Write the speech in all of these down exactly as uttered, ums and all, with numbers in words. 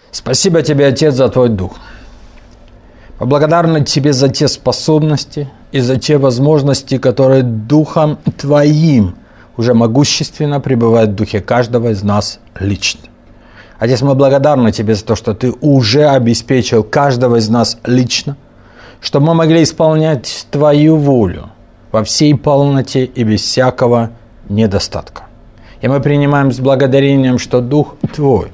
Спасибо Тебе, Отец, за Твой Дух. Мы благодарны Тебе за те способности и за те возможности, которые Духом Твоим уже могущественно пребывают в духе каждого из нас лично. Отец, мы благодарны Тебе за то, что Ты уже обеспечил каждого из нас лично, чтобы мы могли исполнять Твою волю во всей полноте и без всякого недостатка. И мы принимаем с благодарением, что Дух Твой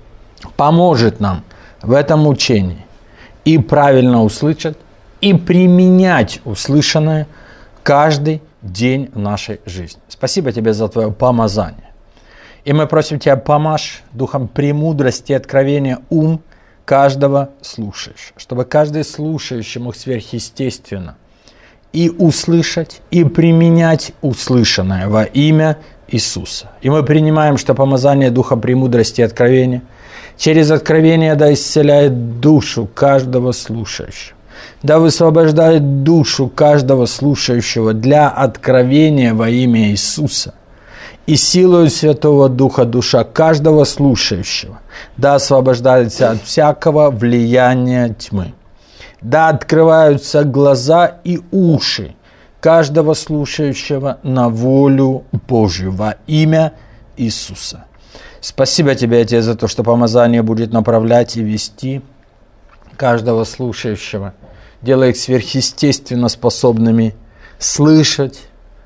поможет нам в этом учении и правильно услышать, и применять услышанное каждый день в нашей жизни. Спасибо Тебе за Твое помазание. И мы просим Тебя, помажь духом премудрости и откровения ум каждого слушающего, чтобы каждый слушающий мог сверхъестественно и услышать, и применять услышанное во имя Иисуса. И мы принимаем, что помазание духа премудрости и откровения через откровение да исцеляет душу каждого слушающего, да высвобождает душу каждого слушающего для откровения во имя Иисуса. И силою Святого Духа душа каждого слушающего да освобождается от всякого влияния тьмы. Да открываются глаза и уши каждого слушающего на волю Божью во имя Иисуса. Спасибо Тебе, Отец, за то, что помазание будет направлять и вести каждого слушающего, делая их сверхъестественно способными слышать,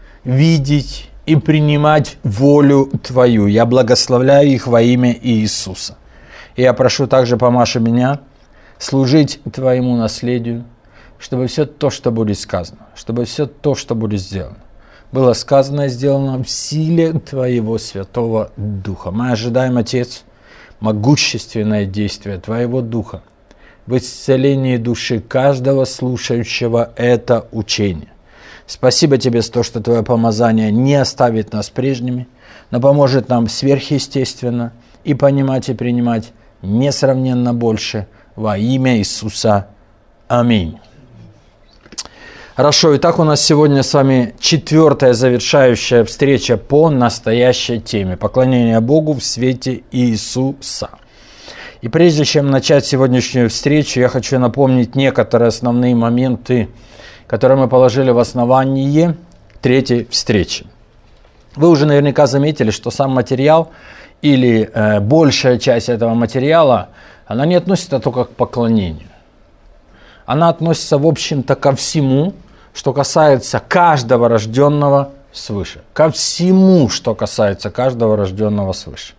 видеть и принимать волю Твою. Я благословляю их во имя Иисуса. И я прошу также, помажь меня служить Твоему наследию, чтобы все то, что будет сказано, чтобы все то, что будет сделано, было сказано и сделано в силе Твоего Святого Духа. Мы ожидаем, Отец, могущественное действие Твоего Духа в исцелении души каждого слушающего это учение. Спасибо Тебе за то, что Твое помазание не оставит нас прежними, но поможет нам сверхъестественно и понимать и принимать несравненно больше во имя Иисуса. Аминь. Хорошо, итак, у нас сегодня с вами четвертая завершающая встреча по настоящей теме – поклонение Богу в свете Иисуса. И прежде чем начать сегодняшнюю встречу, я хочу напомнить некоторые основные моменты, которые мы положили в основании третьей встречи. Вы уже наверняка заметили, что сам материал или э, большая часть этого материала, она не относится только к поклонению. Она относится, в общем-то, ко всему, что касается каждого рожденного свыше. Ко всему, что касается каждого рожденного свыше.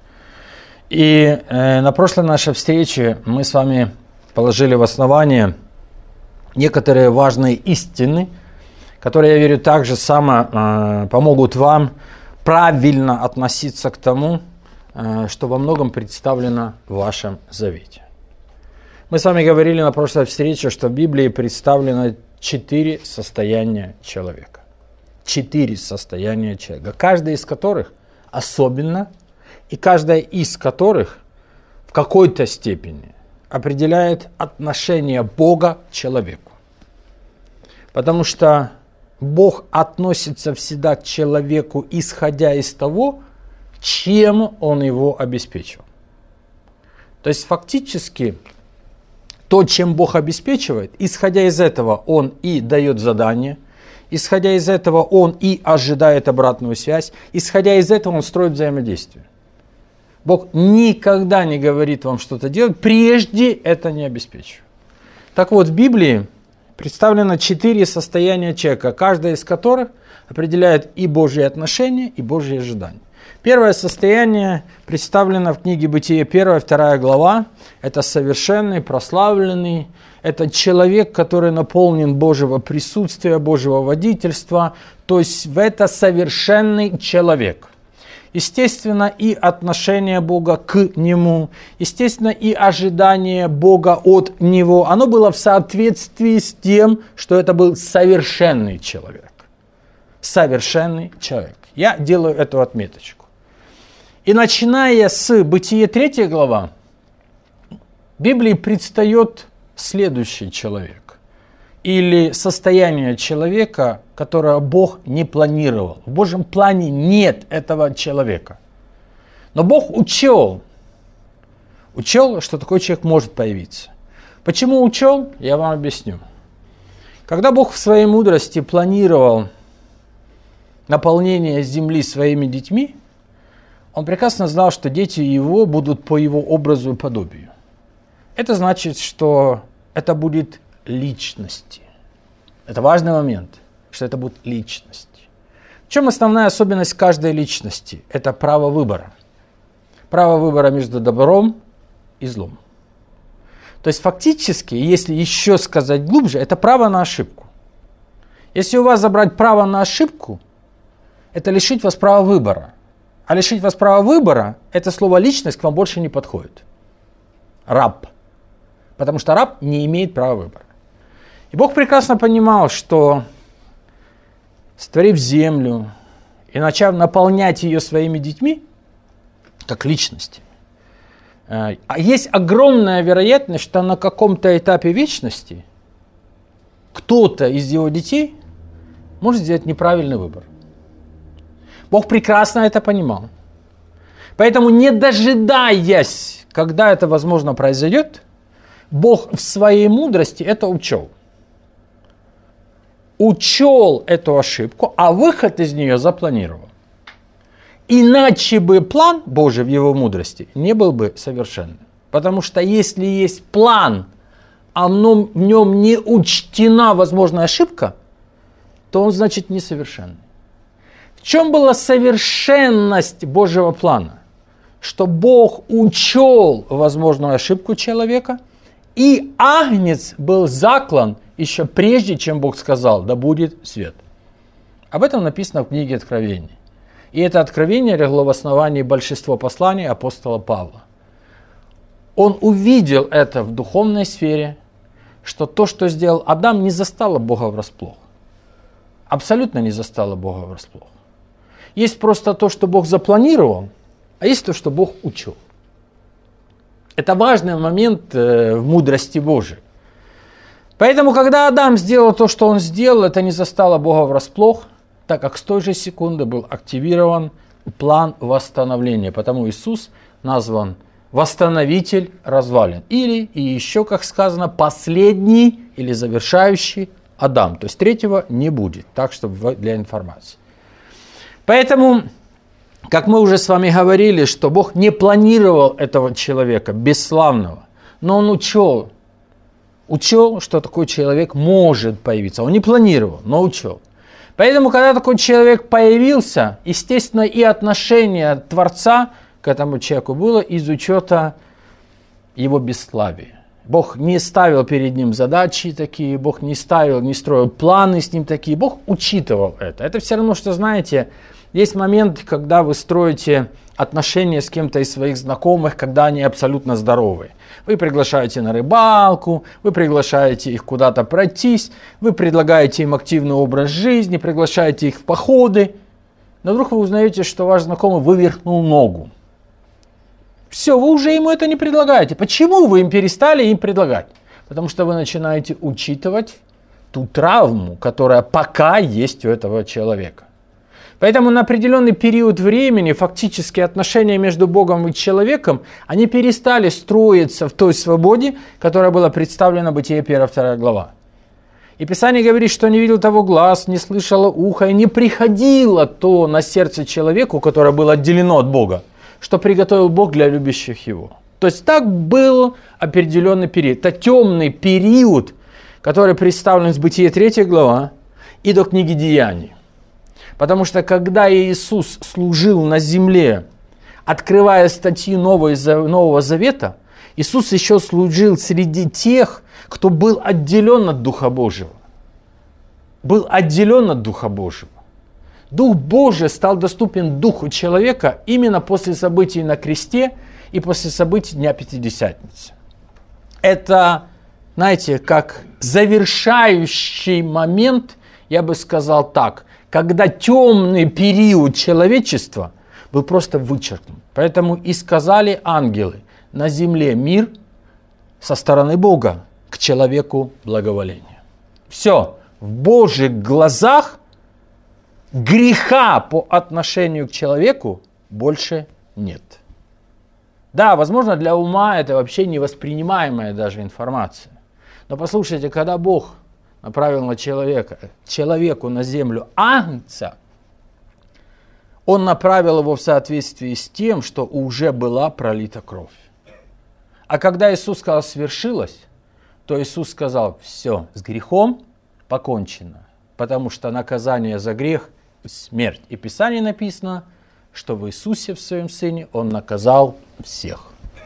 И э, на прошлой нашей встрече мы с вами положили в основание некоторые важные истины, которые, я верю, также само э, помогут вам правильно относиться к тому, э, что во многом представлено в вашем завете. Мы с вами говорили на прошлой встрече, что в Библии представлено четыре состояния человека. Четыре состояния человека, каждое из которых особенно, и каждое из которых в какой-то степени определяет отношение Бога к человеку. Потому что Бог относится всегда к человеку, исходя из того, чем Он его обеспечил. То есть фактически то, чем Бог обеспечивает, исходя из этого Он и дает задание, исходя из этого Он и ожидает обратную связь, исходя из этого Он строит взаимодействие. Бог никогда не говорит вам что-то делать, прежде это не обеспечив. Так вот, в Библии представлено четыре состояния человека, каждое из которых определяет и Божьи отношения, и Божьи ожидания. Первое состояние представлено в книге Бытие, первая, вторая глава. Это совершенный, прославленный. Это человек, который наполнен Божьего присутствия, Божьего водительства. То есть это совершенный человек. Естественно, и отношение Бога к нему, естественно, и ожидание Бога от него, оно было в соответствии с тем, что это был совершенный человек. Совершенный человек. Я делаю эту отметочку. И начиная с Бытие третья глава, в Библии предстает следующий человек. Или состояние человека, которое Бог не планировал. В Божьем плане нет этого человека. Но Бог учел, Учел, что такой человек может появиться. Почему учел, я вам объясню. Когда Бог в своей мудрости планировал наполнение земли своими детьми, Он прекрасно знал, что дети его будут по его образу и подобию. Это значит, что это будет личности. Это важный момент, что это будет личность. В чем основная особенность каждой личности? Это право выбора. Право выбора между добром и злом. То есть фактически, если еще сказать глубже, это право на ошибку. Если у вас забрать право на ошибку, это лишить вас права выбора. А лишить вас права выбора, это слово «личность» к вам больше не подходит. Раб. Потому что раб не имеет права выбора. И Бог прекрасно понимал, что, створив землю и начав наполнять ее своими детьми, как личности, есть огромная вероятность, что на каком-то этапе вечности кто-то из его детей может сделать неправильный выбор. Бог прекрасно это понимал. Поэтому, не дожидаясь, когда это, возможно, произойдет, Бог в своей мудрости это учел. Учел эту ошибку, а выход из нее запланировал. Иначе бы план Божий в его мудрости не был бы совершенным. Потому что если есть план, а в нем, в нем не учтена возможная ошибка, то он, значит, несовершенный. В чем была совершенность Божьего плана? Что Бог учел возможную ошибку человека, и агнец был заклан еще прежде, чем Бог сказал: да будет свет. Об этом написано в книге Откровения. И это откровение легло в основании большинства посланий апостола Павла. Он увидел это в духовной сфере, что то, что сделал Адам, не застало Бога врасплох. Абсолютно не застало Бога врасплох. Есть просто то, что Бог запланировал, а есть то, что Бог учел. Это важный момент в мудрости Божией. Поэтому, когда Адам сделал то, что он сделал, это не застало Бога врасплох, так как с той же секунды был активирован план восстановления. Потому Иисус назван восстановитель развалин. Или, и еще, как сказано, последний или завершающий Адам. То есть третьего не будет. Так что для информации. Поэтому, как мы уже с вами говорили, что Бог не планировал этого человека бесславного, но Он учел, учел, что такой человек может появиться. Он не планировал, но учел. Поэтому, когда такой человек появился, естественно, и отношение Творца к этому человеку было из учета его бесславия. Бог не ставил перед ним задачи такие, Бог не ставил, не строил планы с ним такие, Бог учитывал это. Это все равно, что, знаете, есть момент, когда вы строите отношения с кем-то из своих знакомых, когда они абсолютно здоровые. Вы приглашаете на рыбалку, вы приглашаете их куда-то пройтись, вы предлагаете им активный образ жизни, приглашаете их в походы. Но вдруг вы узнаете, что ваш знакомый вывихнул ногу. Все, вы уже ему это не предлагаете. Почему вы им перестали им предлагать? Потому что вы начинаете учитывать ту травму, которая пока есть у этого человека. Поэтому на определенный период времени фактически отношения между Богом и человеком, они перестали строиться в той свободе, которая была представлена в Бытие первая-вторая глава. И Писание говорит, что не видел того глаз, не слышало ухо, и не приходило то на сердце человеку, которое было отделено от Бога, что приготовил Бог для любящих Его. То есть так был определенный период. Это темный период, который представлен с Бытия третья глава и до книги Деяний. Потому что когда Иисус служил на земле, открывая статьи Нового Завета, Иисус еще служил среди тех, кто был отделен от Духа Божьего. Был отделен от Духа Божьего. Дух Божий стал доступен Духу человека именно после событий на кресте и после событий Дня Пятидесятницы. Это, знаете, как завершающий момент, я бы сказал так, когда темный период человечества был просто вычеркнут. Поэтому и сказали ангелы: на земле мир со стороны Бога, к человеку благоволение. Все, в Божьих глазах греха по отношению к человеку больше нет. Да, возможно, для ума это вообще невоспринимаемая даже информация. Но послушайте, когда Бог направил на человека, человеку на землю агнца, Он направил его в соответствии с тем, что уже была пролита кровь. А когда Иисус сказал «свершилось», то Иисус сказал «все, с грехом покончено», потому что наказание за грех – смерть. И в Писании написано, что в Иисусе, в Своем Сыне, Он наказал всех.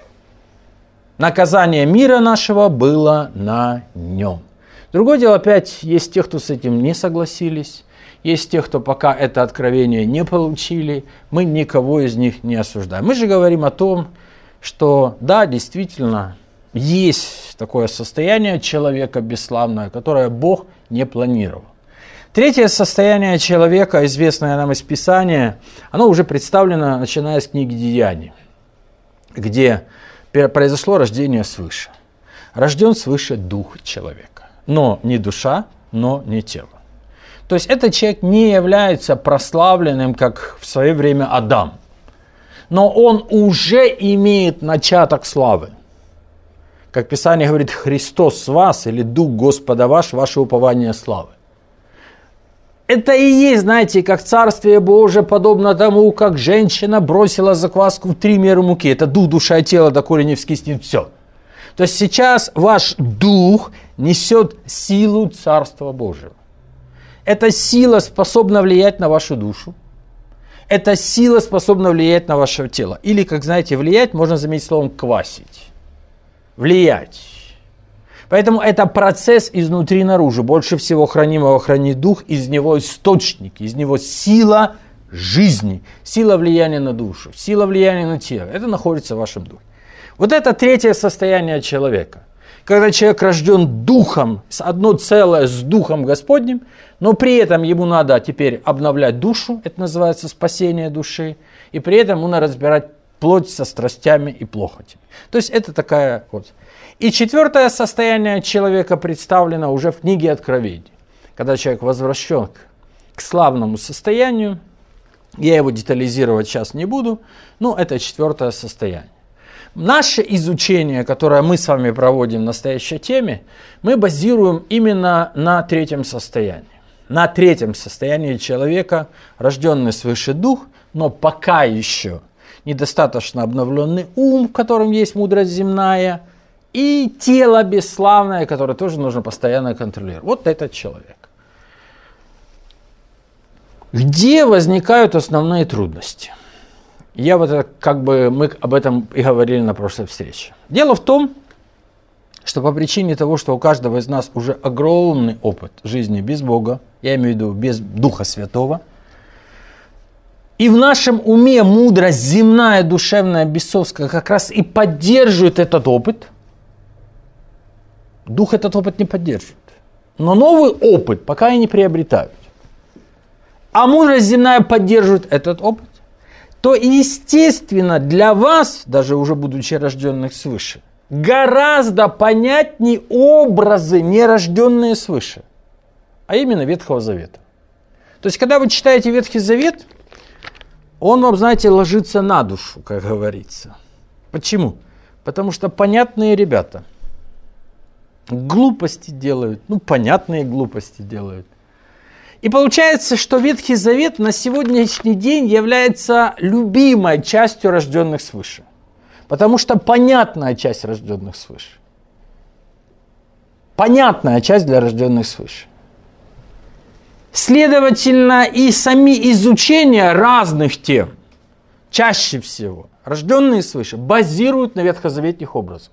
Наказание мира нашего было на Нем. Другое дело, опять, есть те, кто с этим не согласились, есть те, кто пока это откровение не получили, мы никого из них не осуждаем. Мы же говорим о том, что да, действительно, есть такое состояние человека бесславное, которое Бог не планировал. Третье состояние человека, известное нам из Писания, оно уже представлено, начиная с книги Деяний, где произошло рождение свыше. Рожден свыше дух человека, но не душа, но не тело. То есть этот человек не является прославленным, как в свое время Адам, но он уже имеет начаток славы. Как Писание говорит, Христос с вас, или Дух Господа ваш, ваше упование славы. Это и есть, знаете, как Царствие Божие, подобно тому, как женщина бросила закваску в три меры муки. Это дух, душа и тело, доколе не вскиснет все. То есть сейчас ваш дух несет силу Царства Божьего. Эта сила способна влиять на вашу душу. Эта сила способна влиять на ваше тело. Или, как знаете, влиять можно заменить словом «квасить». Влиять. Поэтому это процесс изнутри наружу. Больше всего хранимого хранит дух, из него источник, из него сила жизни, сила влияния на душу, сила влияния на тело. Это находится в вашем духе. Вот это третье состояние человека. Когда человек рожден духом, одно целое с духом Господним, но при этом ему надо теперь обновлять душу, это называется спасение души, и при этом ему надо разбирать плоть со страстями и плохотями. То есть это такая вот. И четвертое состояние человека представлено уже в книге Откровений. Когда человек возвращен к славному состоянию, я его детализировать сейчас не буду, но это четвертое состояние. Наше изучение, которое мы с вами проводим в настоящей теме, мы базируем именно на третьем состоянии. На третьем состоянии человека, рожденный свыше дух, но пока еще недостаточно обновленный ум, в котором есть мудрость земная, и тело бесславное, которое тоже нужно постоянно контролировать. Вот этот человек. Где возникают основные трудности? Я вот это, как бы мы об этом и говорили на прошлой встрече. Дело в том, что по причине того, что у каждого из нас уже огромный опыт жизни без Бога, я имею в виду без Духа Святого, и в нашем уме мудрость земная, душевная, бесовская как раз и поддерживает этот опыт. Дух этот опыт не поддерживает. Но новый опыт пока и не приобретают. А мудрость земная поддерживает этот опыт. То, естественно, для вас, даже уже будучи рожденных свыше, гораздо понятнее образы, нерожденные свыше, а именно Ветхого Завета. То есть, когда вы читаете Ветхий Завет, он вам, знаете, ложится на душу, как говорится. Почему? Потому что понятные ребята глупости делают, ну, понятные глупости делают. И получается, что Ветхий Завет на сегодняшний день является любимой частью рожденных свыше. Потому что понятная часть рожденных свыше. Понятная часть для рожденных свыше. Следовательно, и сами изучения разных тем, чаще всего, рожденные свыше, базируют на ветхозаветных образах.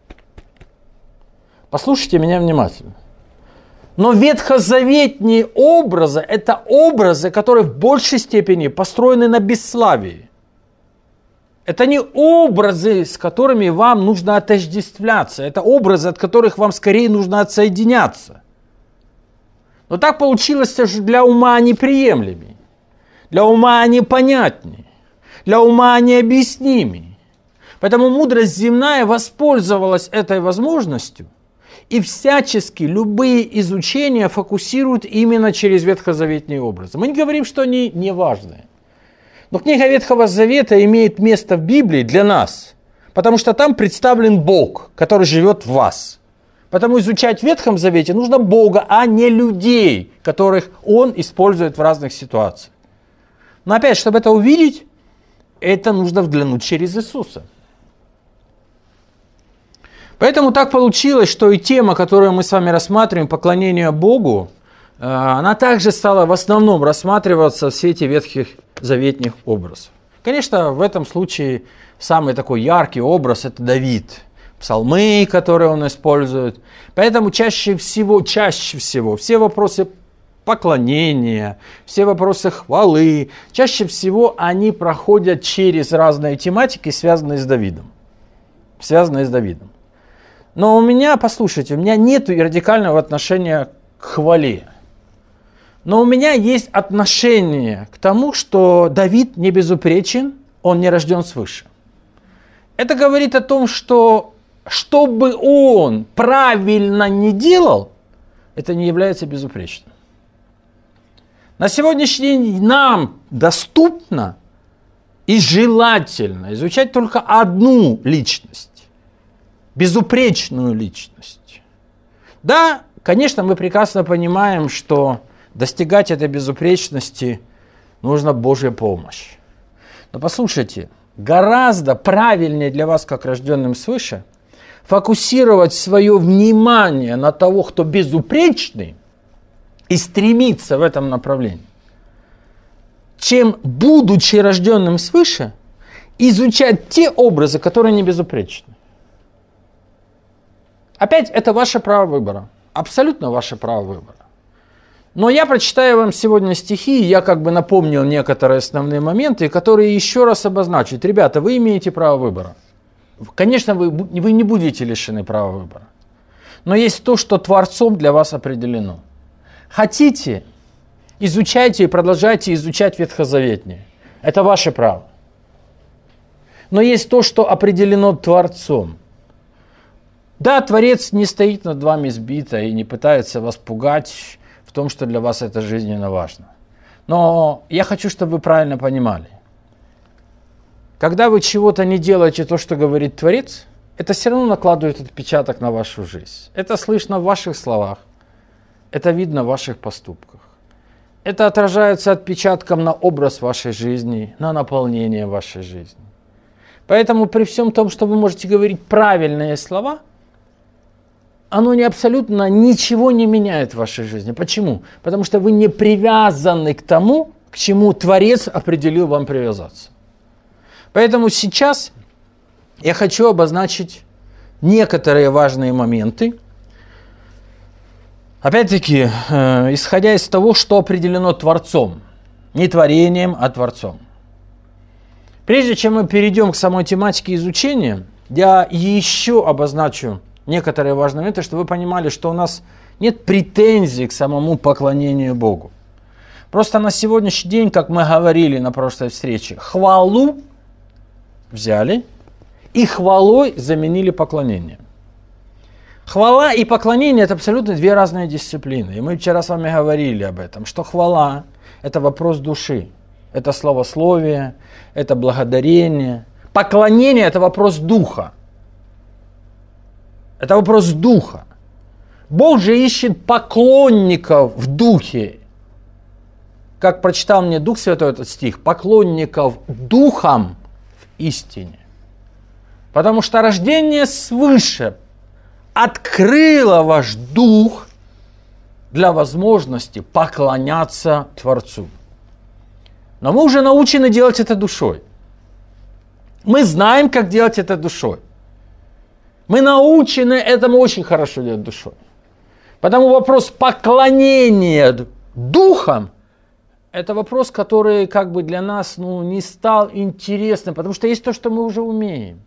Послушайте меня внимательно. Но ветхозаветные образы – это образы, которые в большей степени построены на бесславии. Это не образы, с которыми вам нужно отождествляться. Это образы, от которых вам скорее нужно отсоединяться. Но так получилось, что для ума они приемлемые. Для ума они понятнее. Для ума они объяснимее. Поэтому мудрость земная воспользовалась этой возможностью. И всячески любые изучения фокусируют именно через ветхозаветные образы. Мы не говорим, что они не важные. Но книга Ветхого Завета имеет место в Библии для нас, Потому что там представлен Бог, который живет в вас. Потому изучать в Ветхом Завете нужно Бога, а не людей, которых Он использует в разных ситуациях. Но опять, чтобы это увидеть, это нужно взглянуть через Иисуса. Поэтому так получилось, что и тема, которую мы с вами рассматриваем, поклонение Богу, она также стала в основном рассматриваться в свете ветхих заветных образов. Конечно, в этом случае самый такой яркий образ – это Давид. Псалмы, которые он использует. Поэтому чаще всего, чаще всего все вопросы поклонения, все вопросы хвалы, чаще всего они проходят через разные тематики, связанные с Давидом. Связанные с Давидом. Но у меня, послушайте, у меня нет радикального отношения к хвале. Но у меня есть отношение к тому, что Давид не безупречен, он не рожден свыше. Это говорит о том, что что бы он правильно не делал, это не является безупречным. На сегодняшний день нам доступно и желательно изучать только одну личность, безупречную личность. Да, конечно, мы прекрасно понимаем, что достигать этой безупречности нужна Божья помощь. Но послушайте, гораздо правильнее для вас, как рожденным свыше, фокусировать свое внимание на того, кто безупречный, и стремиться в этом направлении, чем, будучи рожденным свыше, изучать те образы, которые не безупречны. Опять, это ваше право выбора. Абсолютно ваше право выбора. Но я прочитаю вам сегодня стихи, я как бы напомнил некоторые основные моменты, которые еще раз обозначат. Ребята, вы имеете право выбора. Конечно, вы, вы не будете лишены права выбора. Но есть то, что Творцом для вас определено. Хотите, изучайте и продолжайте изучать Ветхозаветнее. Это ваше право. Но есть то, что определено Творцом. Да, Творец не стоит над вами сбито и не пытается вас пугать в том, что для вас это жизненно важно. Но я хочу, чтобы вы правильно понимали. Когда вы чего-то не делаете то, что говорит Творец, это все равно накладывает отпечаток на вашу жизнь. Это слышно в ваших словах, это видно в ваших поступках. Это отражается отпечатком на образ вашей жизни, на наполнение вашей жизни. Поэтому при всем том, что вы можете говорить правильные слова, оно не абсолютно ничего не меняет в вашей жизни. Почему? Потому что вы не привязаны к тому, к чему Творец определил вам привязаться. Поэтому сейчас я хочу обозначить некоторые важные моменты. Опять-таки, э, исходя из того, что определено Творцом. Не творением, а Творцом. Прежде чем мы перейдем к самой тематике изучения, я еще обозначу некоторые важные моменты, чтобы вы понимали, что у нас нет претензий к самому поклонению Богу. Просто на сегодняшний день, как мы говорили на прошлой встрече, хвалу взяли и хвалой заменили поклонение. Хвала и поклонение – это абсолютно две разные дисциплины. И мы вчера с вами говорили об этом, что хвала – это вопрос души, это славословие, это благодарение. Поклонение – это вопрос духа. Это вопрос духа. Бог же ищет поклонников в духе. Как прочитал мне Дух Святой этот стих, поклонников духом в истине. Потому что рождение свыше открыло ваш дух для возможности поклоняться Творцу. Но мы уже научены делать это душой. Мы знаем, как делать это душой. Мы научены этому очень хорошо делать душой. Потому вопрос поклонения духом – это вопрос, который как бы для нас ну, не стал интересным, потому что есть то, что мы уже умеем.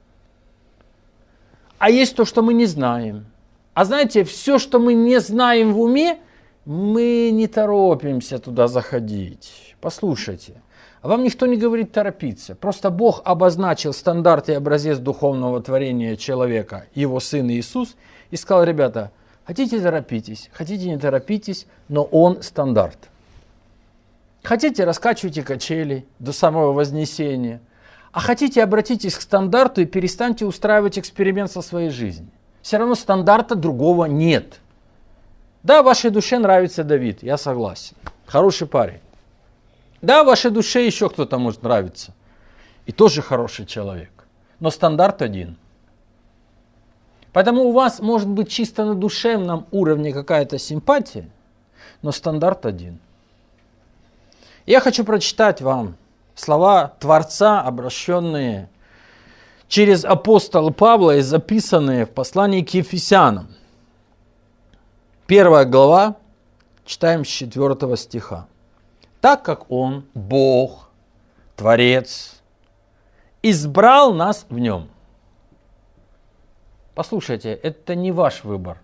А есть то, что мы не знаем. А знаете, все, что мы не знаем в уме, мы не торопимся туда заходить. Послушайте, а вам никто не говорит торопиться. Просто Бог обозначил стандарт и образец духовного творения человека, его Сын Иисус, и сказал: ребята, хотите торопитесь, хотите не торопитесь, но Он стандарт. Хотите, раскачивайте качели до самого вознесения. А хотите, обратитесь к стандарту и перестаньте устраивать эксперимент со своей жизнью. Все равно стандарта другого нет. Да, вашей душе нравится Давид, я согласен. Хороший парень. Да, вашей душе еще кто-то может нравиться. И тоже хороший человек. Но стандарт один. Поэтому у вас может быть чисто на душевном уровне какая-то симпатия, но стандарт один. Я хочу прочитать вам слова Творца, обращенные через апостола Павла и записанные в послании к Ефесянам. Первая глава, читаем с четвертого стиха. «Так как Он, Бог, Творец, избрал нас в Нем». Послушайте, это не ваш выбор.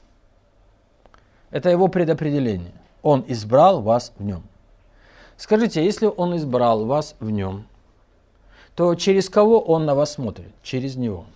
Это Его предопределение. Он избрал вас в Нем. Скажите, если Он избрал вас в Нем, то через кого Он на вас смотрит? Через Него.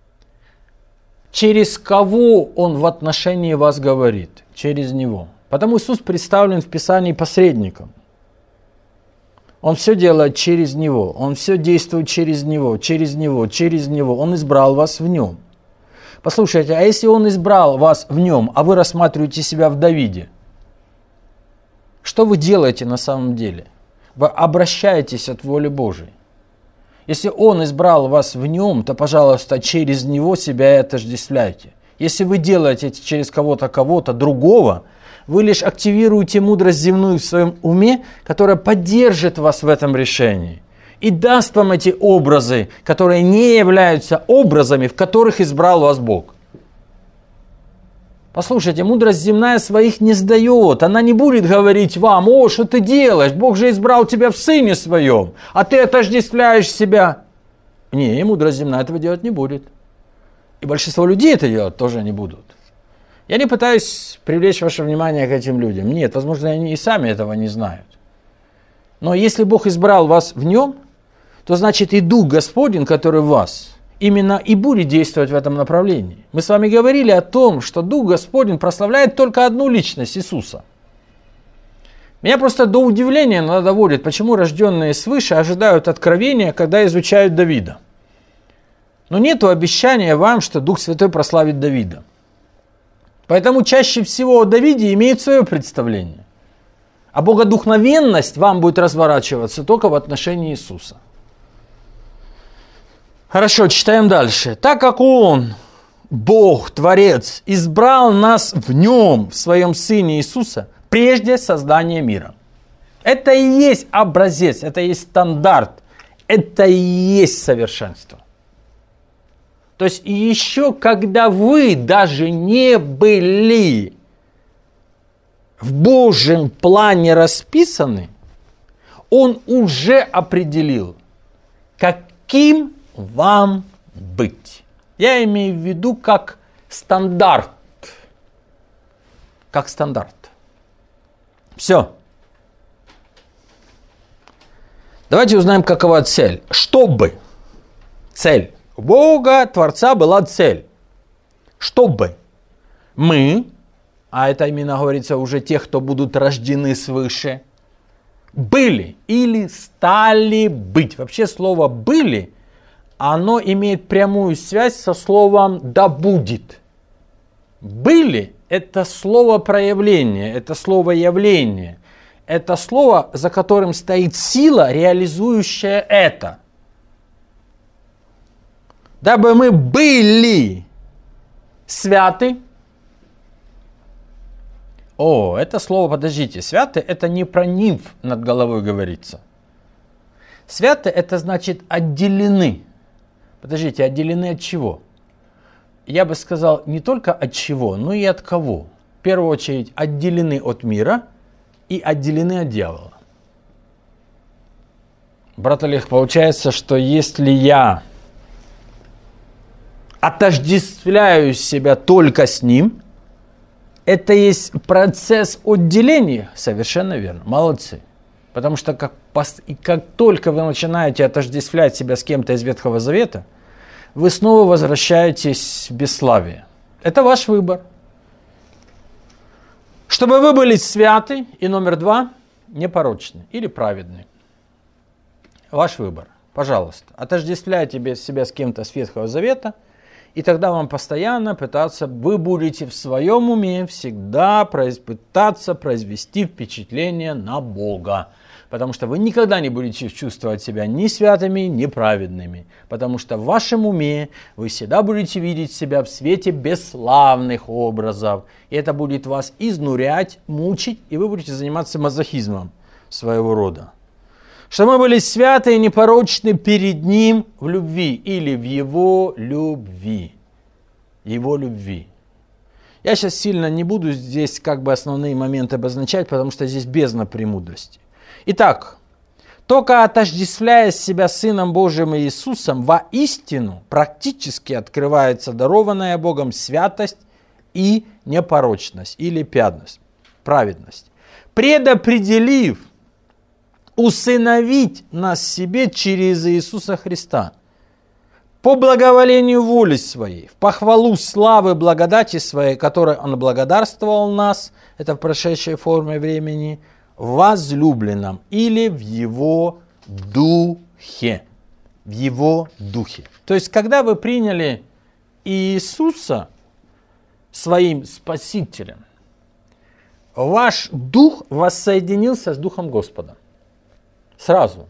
Через кого Он в отношении вас говорит? Через Него. Потому Иисус представлен в Писании посредником. Он все делает через Него. Он все действует через Него, через Него, через Него. Он избрал вас в Нем. Послушайте, а если Он избрал вас в Нем, а вы рассматриваете себя в Давиде, что вы делаете на самом деле? Вы обращаетесь от воли Божией. Если Он избрал вас в Нем, то, пожалуйста, через Него себя и отождествляйте. Если вы делаете это через кого-то, кого-то другого, вы лишь активируете мудрость земную в своем уме, которая поддержит вас в этом решении и даст вам эти образы, которые не являются образами, в которых избрал вас Бог. Послушайте, мудрость земная своих не сдает. Она не будет говорить вам: о, что ты делаешь? Бог же избрал тебя в Сыне Своем, а ты отождествляешь себя. Не, и мудрость земная этого делать не будет. И большинство людей это делать тоже не будут. Я не пытаюсь привлечь ваше внимание к этим людям. Нет, возможно, они и сами этого не знают. Но если Бог избрал вас в Нем, то значит и Дух Господень, который в вас, именно и будет действовать в этом направлении. Мы с вами говорили о том, что Дух Господень прославляет только одну личность — Иисуса. Меня просто до удивления иногда доводит, почему рожденные свыше ожидают откровения, когда изучают Давида. Но нету обещания вам, что Дух Святой прославит Давида. Поэтому чаще всего о Давиде имеют свое представление. А богодухновенность вам будет разворачиваться только в отношении Иисуса. Хорошо, читаем дальше. «Так как Он, Бог, Творец, избрал нас в Нем, в Своем Сыне Иисуса, прежде создания мира». Это и есть образец, это и есть стандарт, это и есть совершенство. То есть еще когда вы даже не были в Божьем плане расписаны, Он уже определил, каким вам быть. Я имею в виду как стандарт. Как стандарт. Все. Давайте узнаем, какова цель. Чтобы. Цель. У Бога, Творца, была цель. Чтобы мы, а это именно говорится уже тех, кто будут рождены свыше, были или стали быть. Вообще слово «были», оно имеет прямую связь со словом «да будет». «Были» — это слово проявления, это слово явления. Это слово, за которым стоит сила, реализующая это. Дабы мы были святы. О, это слово, подождите, святы — это не про нимф над головой говорится. Святы — это значит отделены. Подождите, отделены от чего? Я бы сказал, не только от чего, но и от кого. В первую очередь, отделены от мира и отделены от дьявола. Брат Олег, получается, что если я отождествляю себя только с Ним, это есть процесс отделения? Совершенно верно. Молодцы. Потому что как, как только вы начинаете отождествлять себя с кем-то из Ветхого Завета, вы снова возвращаетесь в бесславие. Это ваш выбор. Чтобы вы были святы, и номер два, непорочны или праведны. Ваш выбор. Пожалуйста, отождествляйте себя с кем-то с Ветхого Завета, и тогда вам постоянно пытаться, вы будете в своем уме всегда произ, пытаться произвести впечатление на Бога. Потому что вы никогда не будете чувствовать себя ни святыми, ни праведными. Потому что в вашем уме вы всегда будете видеть себя в свете бесславных образов. И это будет вас изнурять, мучить, и вы будете заниматься мазохизмом своего рода. Что мы были святы и непорочны перед Ним в любви или в Его любви. Его любви. Я сейчас сильно не буду здесь как бы основные моменты обозначать, потому что здесь бездна премудрости. Итак, только отождествляя себя Сыном Божьим Иисусом, воистину практически открывается дарованная Богом святость и непорочность или пядность, праведность. Предопределив усыновить нас себе через Иисуса Христа, по благоволению воли своей, в похвалу славы благодати своей, которой Он благодарствовал нас, это в прошедшей форме времени, в возлюбленном или в Его духе. В Его духе. То есть, когда вы приняли Иисуса своим Спасителем, ваш дух воссоединился с Духом Господа. Сразу.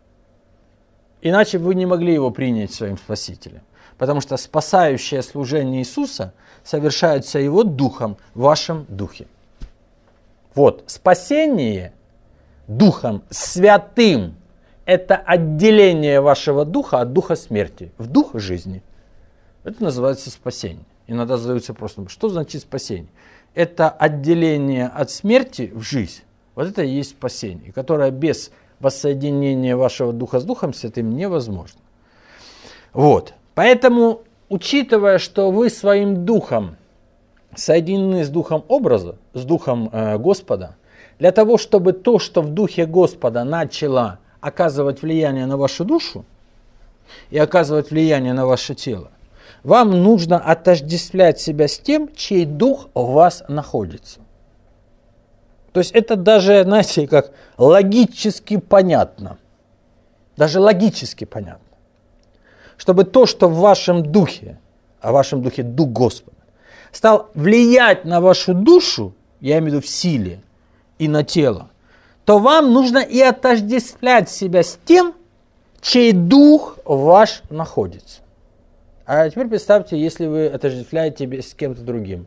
Иначе вы не могли Его принять своим Спасителем. Потому что спасающее служение Иисуса совершается Его Духом в вашем духе. Вот, спасение Духом Святым – это отделение вашего духа от духа смерти в дух жизни. Это называется спасение. Иногда задаются просто, что значит спасение? Это отделение от смерти в жизнь. Вот это и есть спасение, которое без воссоединения вашего духа с Духом Святым невозможно. Вот, поэтому, учитывая, что вы своим духом соединены с духом образа, с духом э, Господа, для того, чтобы то, что в духе Господа начало оказывать влияние на вашу душу и оказывать влияние на ваше тело, вам нужно отождествлять себя с тем, чей дух в вас находится. То есть это даже, знаете, как логически понятно. Даже логически понятно. Чтобы то, что в вашем духе, а в вашем духе дух Господа, стал влиять на вашу душу, я имею в виду в силе, и на тело, то вам нужно и отождествлять себя с тем, чей дух ваш находится. А теперь представьте, если вы отождествляете себя с кем-то другим.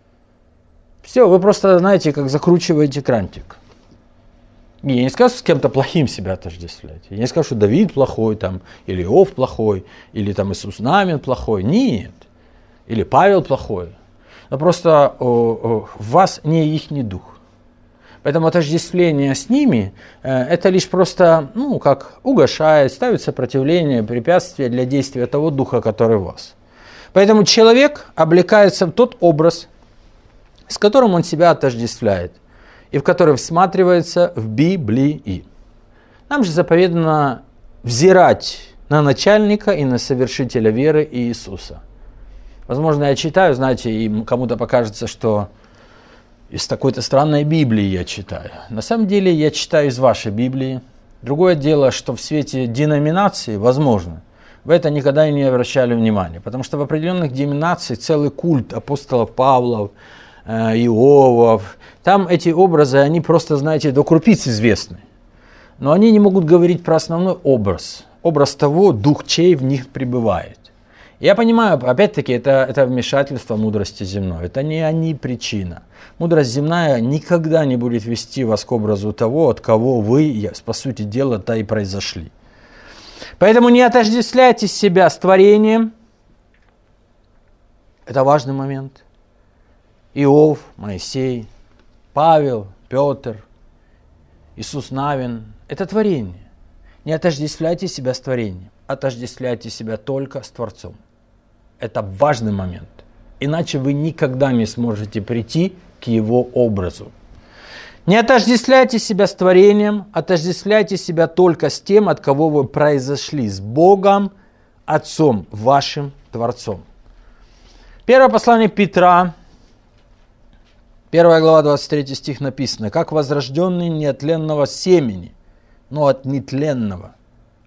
Все, вы просто, знаете, как закручиваете крантик. Я не скажу, с кем-то плохим себя отождествлять. Я не скажу, что Давид плохой, там, или Иов плохой, или там Иисус Навин плохой. Нет. Или Павел плохой. Но просто о, о, в вас не ихний дух. Поэтому отождествление с ними, э, это лишь просто, ну, как угошает, ставит сопротивление, препятствие для действия того духа, который в вас. Поэтому человек облекается в тот образ, с которым он себя отождествляет, и в который всматривается в Библии. Нам же заповедано взирать на начальника и на совершителя веры Иисуса. Возможно, я читаю, знаете, и кому-то покажется, что из такой-то странной Библии я читаю. На самом деле я читаю из вашей Библии. Другое дело, что в свете деноминации, возможно, вы это никогда и не обращали внимания. Потому что в определенных деноминациях целый культ апостолов Павлов, Иовов, там эти образы, они просто, знаете, до крупиц известны. Но они не могут говорить про основной образ. Образ того, дух чей в них пребывает. Я понимаю, опять-таки, это, это вмешательство мудрости земной. Это не они причина. Мудрость земная никогда не будет вести вас к образу того, от кого вы, по сути дела-то и произошли. Поэтому не отождествляйте себя с творением. Это важный момент. Иов, Моисей, Павел, Петр, Иисус Навин – это творение. Не отождествляйте себя с творением, отождествляйте себя только с Творцом. Это важный момент. Иначе вы никогда не сможете прийти к Его образу. Не отождествляйте себя с творением, отождествляйте себя только с тем, от кого вы произошли, с Богом, Отцом, вашим Творцом. Первое послание Петра, первая глава, двадцать третий стих написано: «Как возрожденный не от тленного семени, но от нетленного,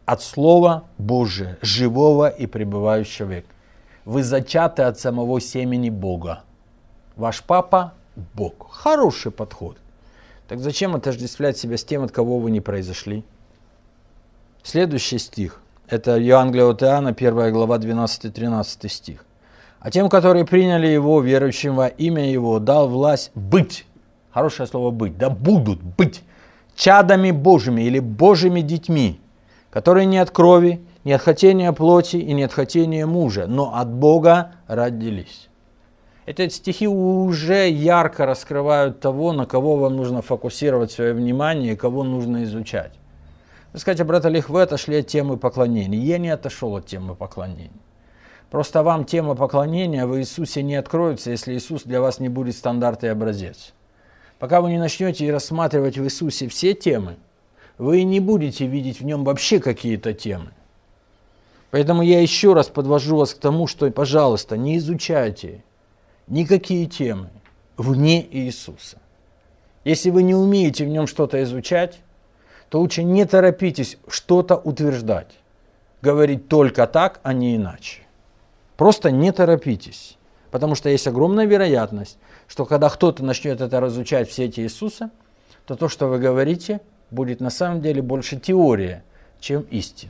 от Слова Божия, живого и пребывающего века. Вы зачаты от самого семени Бога. Ваш папа – Бог. Хороший подход. Так зачем отождествлять себя с тем, от кого вы не произошли? Следующий стих. Это Евангелие от Иоанна, первая глава, двенадцатый-тринадцатый стих. «А тем, которые приняли Его, верующим во имя Его, дал власть быть». Хорошее слово «быть». Да будут быть чадами Божьими или Божьими детьми, которые не от крови, не от хотения плоти и не от хотения мужа, но от Бога родились. Эти стихи уже ярко раскрывают того, на кого вам нужно фокусировать свое внимание и кого нужно изучать. Вы скажете, брат Олег, вы отошли от темы поклонения. Я не отошел от темы поклонения. Просто вам тема поклонения в Иисусе не откроется, если Иисус для вас не будет стандарт и образец. Пока вы не начнете рассматривать в Иисусе все темы, вы не будете видеть в нем вообще какие-то темы. Поэтому я еще раз подвожу вас к тому, что, пожалуйста, не изучайте никакие темы вне Иисуса. Если вы не умеете в нем что-то изучать, то лучше не торопитесь что-то утверждать. Говорить только так, а не иначе. Просто не торопитесь. Потому что есть огромная вероятность, что когда кто-то начнет это разучать в сети Иисуса, то то, что вы говорите, будет на самом деле больше теория, чем истина.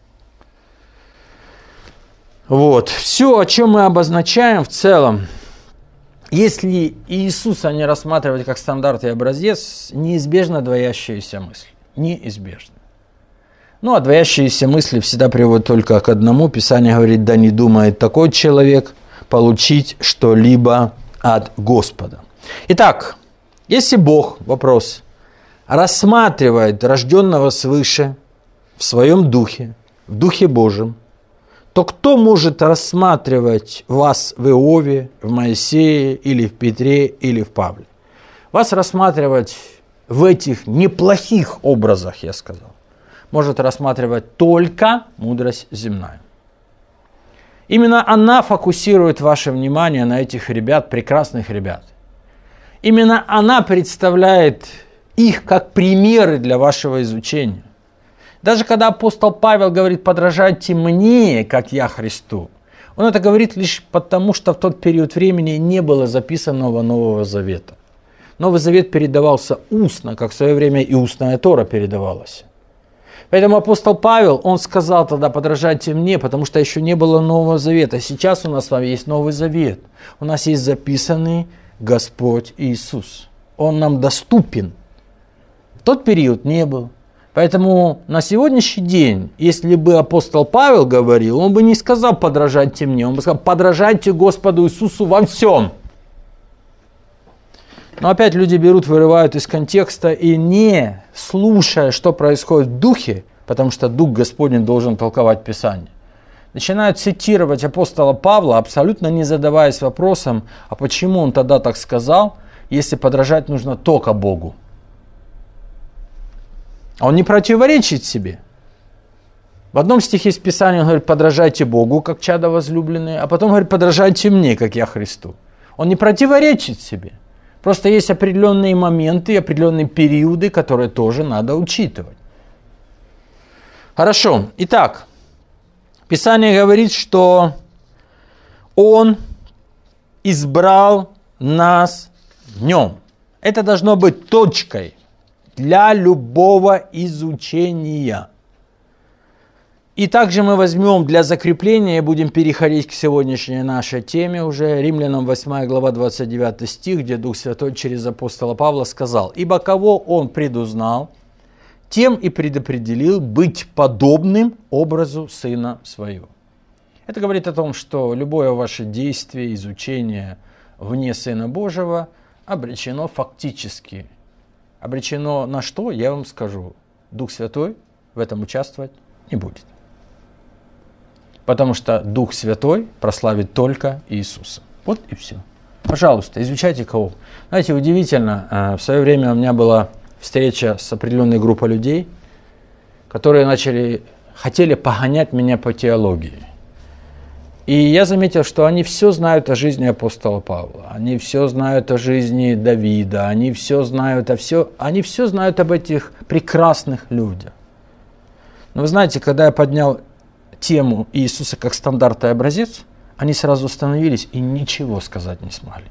Вот. Все, о чем мы обозначаем в целом, если Иисуса не рассматривать как стандарт и образец, неизбежно двоящаяся мысль. Неизбежно. Ну, а двоящиеся мысли всегда приводят только к одному. Писание говорит, да не думает такой человек получить что-либо от Господа. Итак, если Бог, вопрос, рассматривает рожденного свыше в своем духе, в духе Божьем, то кто может рассматривать вас в Иове, в Моисее, или в Петре, или в Павле? Вас рассматривать в этих неплохих образах, я сказал, может рассматривать только мудрость земная. Именно она фокусирует ваше внимание на этих ребят, прекрасных ребят. Именно она представляет их как примеры для вашего изучения. Даже когда апостол Павел говорит, подражайте мне, как я Христу, он это говорит лишь потому, что в тот период времени не было записанного Нового Завета. Новый Завет передавался устно, как в свое время и устная Тора передавалась. Поэтому апостол Павел, он сказал тогда, подражайте мне, потому что еще не было Нового Завета. Сейчас у нас с вами есть Новый Завет. У нас есть записанный Господь Иисус. Он нам доступен. В тот период не был. Поэтому на сегодняшний день, если бы апостол Павел говорил, он бы не сказал подражайте мне, он бы сказал подражайте Господу Иисусу во всем. Но опять люди берут, вырывают из контекста и не слушая, что происходит в Духе, потому что Дух Господень должен толковать Писание, начинают цитировать апостола Павла, абсолютно не задаваясь вопросом, а почему он тогда так сказал, если подражать нужно только Богу. Он не противоречит себе. В одном стихе из Писания он говорит, подражайте Богу, как чадо возлюбленные, а потом говорит, подражайте мне, как я Христу. Он не противоречит себе. Просто есть определенные моменты, определенные периоды, которые тоже надо учитывать. Хорошо. Итак, Писание говорит, что Он избрал нас в Нем. Это должно быть точкой для любого изучения. И также мы возьмем для закрепления и будем переходить к сегодняшней нашей теме уже, Римлянам восьмая глава двадцать девятый стих, где Дух Святой через апостола Павла сказал, «Ибо кого Он предузнал, тем и предопределил быть подобным образу Сына Своего». Это говорит о том, что любое ваше действие, изучение вне Сына Божьего обречено фактически. Обречено на что, я вам скажу. Дух Святой в этом участвовать не будет. Потому что Дух Святой прославит только Иисуса. Вот и все. Пожалуйста, изучайте кого. Знаете, удивительно, в свое время у меня была встреча с определенной группой людей, которые начали, хотели погонять меня по теологии. И я заметил, что они все знают о жизни апостола Павла, они все знают о жизни Давида, они все знают о все, они все знают об этих прекрасных людях. Но вы знаете, когда я поднял тему Иисуса как стандарт и образец, они сразу остановились и ничего сказать не смогли.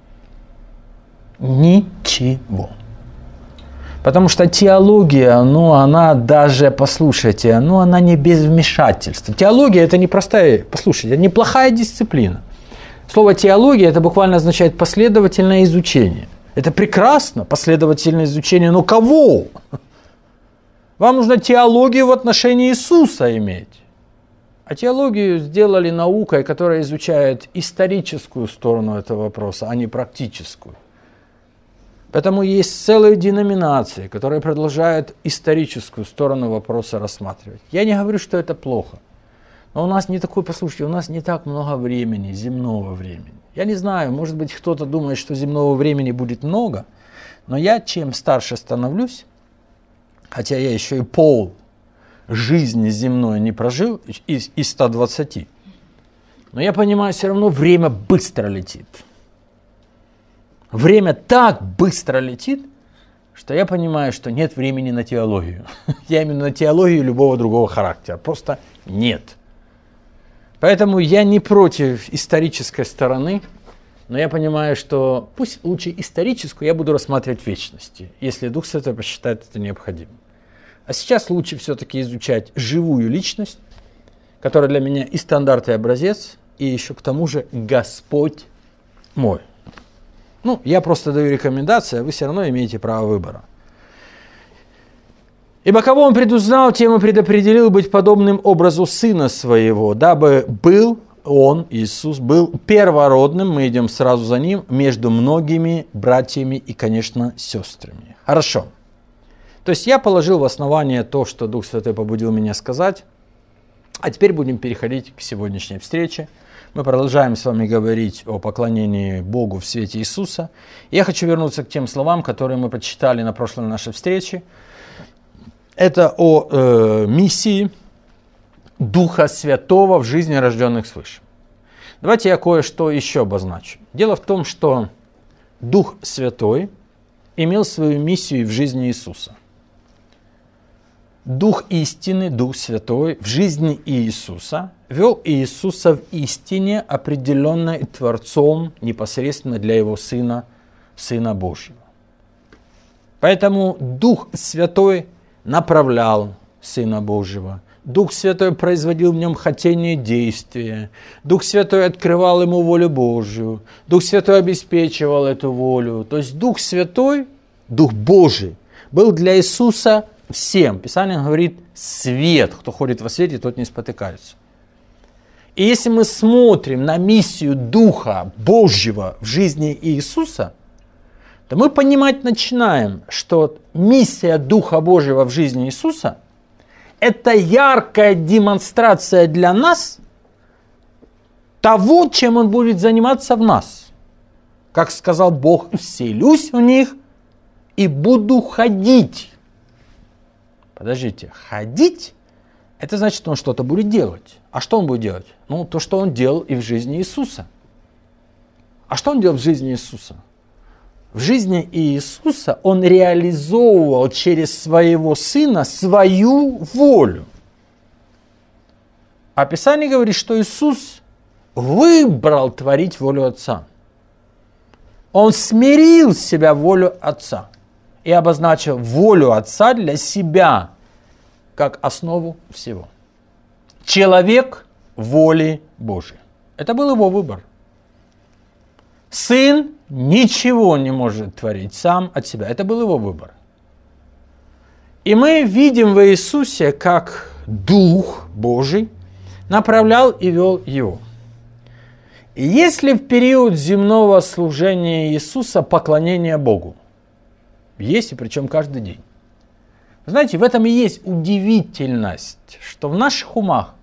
Ничего. Потому что теология, ну, она даже, послушайте, ну, она не без вмешательства. Теология – это непростая, послушайте, это неплохая дисциплина. Слово теология – это буквально означает последовательное изучение. Это прекрасно, последовательное изучение, но кого? Вам нужно теологию в отношении Иисуса иметь. А теологию сделали наукой, которая изучает историческую сторону этого вопроса, а не практическую. Поэтому есть целые деноминации, которые продолжают историческую сторону вопроса рассматривать. Я не говорю, что это плохо. Но у нас не такое, послушайте, у нас не так много времени, земного времени. Я не знаю, может быть, кто-то думает, что земного времени будет много, но я чем старше становлюсь, хотя я еще и пол жизни земной не прожил из, из ста двадцати, но я понимаю, все равно время быстро летит. Время так быстро летит, что я понимаю, что нет времени на теологию. Я имею на теологию любого другого характера. Просто нет. Поэтому я не против исторической стороны, но я понимаю, что пусть лучше историческую я буду рассматривать в вечности, если Дух Святой посчитает это необходимым. А сейчас лучше все-таки изучать живую личность, которая для меня и стандарт, и образец, и еще к тому же Господь мой. Ну, я просто даю рекомендации, а вы все равно имеете право выбора. «Ибо кого он предузнал, тем и предопределил быть подобным образу Сына Своего, дабы был Он, Иисус, был первородным», мы идем сразу за Ним, «между многими братьями и, конечно, сестрами». Хорошо. То есть я положил в основание то, что Дух Святой побудил меня сказать, а теперь будем переходить к сегодняшней встрече. Мы продолжаем с вами говорить о поклонении Богу в свете Иисуса. Я хочу вернуться к тем словам, которые мы прочитали на прошлой нашей встрече. Это о э, миссии Духа Святого в жизни рожденных свыше. Давайте я кое-что еще обозначу. Дело в том, что Дух Святой имел свою миссию в жизни Иисуса. Дух истины, Дух Святой в жизни Иисуса вел Иисуса в истине, определенной Творцом непосредственно для Его Сына, Сына Божьего. Поэтому Дух Святой направлял Сына Божьего. Дух Святой производил в нем хотение действия. Дух Святой открывал ему волю Божью. Дух Святой обеспечивал эту волю. То есть Дух Святой, Дух Божий, был для Иисуса всем. Писание говорит свет. Кто ходит во свете, тот не спотыкается. И если мы смотрим на миссию Духа Божьего в жизни Иисуса, то мы понимать начинаем, что миссия Духа Божьего в жизни Иисуса – это яркая демонстрация для нас того, чем Он будет заниматься в нас. Как сказал Бог, «Вселюсь в них и буду ходить». Подождите, ходить – это значит, Он что-то будет делать. А что Он будет делать? Ну, то, что Он делал и в жизни Иисуса. А что Он делал в жизни Иисуса? В жизни Иисуса Он реализовывал через Своего Сына свою волю. А Писание говорит, что Иисус выбрал творить волю Отца. Он смирил себя в волю Отца и обозначил волю Отца для себя как основу всего. Человек воли Божией. Это был Его выбор. Сын ничего не может творить сам от себя. Это был Его выбор. И мы видим в Иисусе, как Дух Божий направлял и вел Его. И если в период земного служения Иисуса поклонение Богу, есть и причем каждый день. Знаете, в этом и есть удивительность, что в наших умах,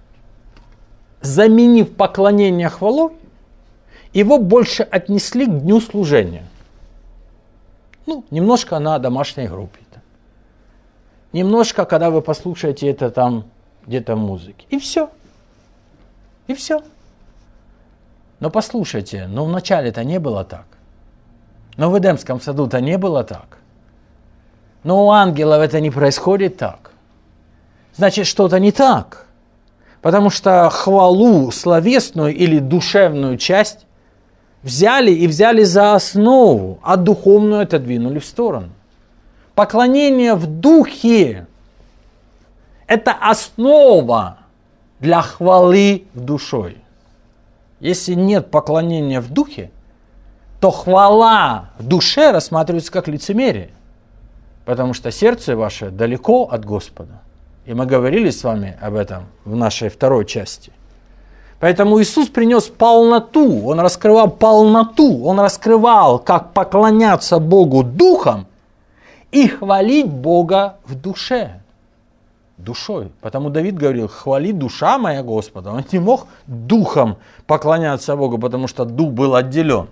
заменив поклонение хвалой, его больше отнесли к дню служения. Ну, немножко на домашней группе. Немножко, когда вы послушаете это там где-то в музыке. И все. И все. Но послушайте, но вначале-то не было так. Но в Эдемском саду-то не было так. Но у ангелов это не происходит так. значит что-то не так. Потому что хвалу словесную или душевную часть взяли и взяли за основу, а духовную отодвинули в сторону. Поклонение в духе – это основа для хвалы в душой. Если нет поклонения в духе, то хвала в душе рассматривается как лицемерие, потому что сердце ваше далеко от Господа. И мы говорили с вами об этом в нашей второй части. Поэтому Иисус принес полноту, Он раскрывал полноту, Он раскрывал, как поклоняться Богу духом и хвалить Бога в душе. Душой. Потому Давид говорил: хвали душа моя Господа. Он не мог духом поклоняться Богу, потому что дух был отделен.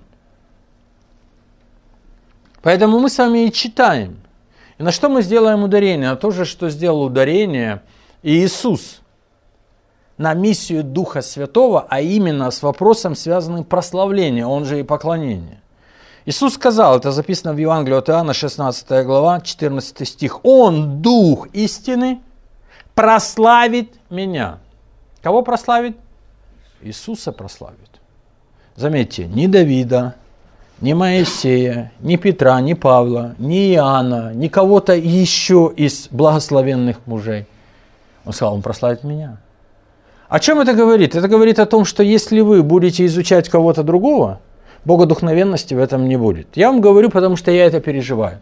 Поэтому мы с вами и читаем. И на что мы сделаем ударение? На то же, что сделал ударение Иисус. На миссию Духа Святого, а именно с вопросом, связанным прославления, он же и поклонение. Иисус сказал, это записано в Евангелии от Иоанна, шестнадцатая глава, четырнадцатый стих. Он, Дух истины, прославит меня. Кого прославит? Иисуса прославит. Заметьте, ни Давида, ни Моисея, ни Петра, ни Павла, ни Иоанна, ни кого-то еще из благословенных мужей. Он сказал, он прославит меня. О чем это говорит? Это говорит о том, что если вы будете изучать кого-то другого, богодухновенности в этом не будет. Я вам говорю, потому что я это переживаю.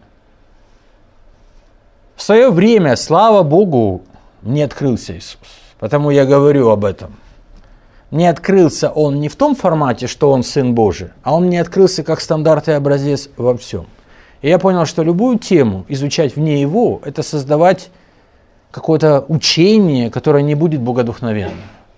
В свое время, слава Богу, мне открылся Иисус. Потому я говорю об этом. Мне открылся Он не в том формате, что Он Сын Божий, а Он мне открылся как стандарт и образец во всем. И я понял, что любую тему изучать вне Его, это создавать какое-то учение, которое не будет богодухновенным.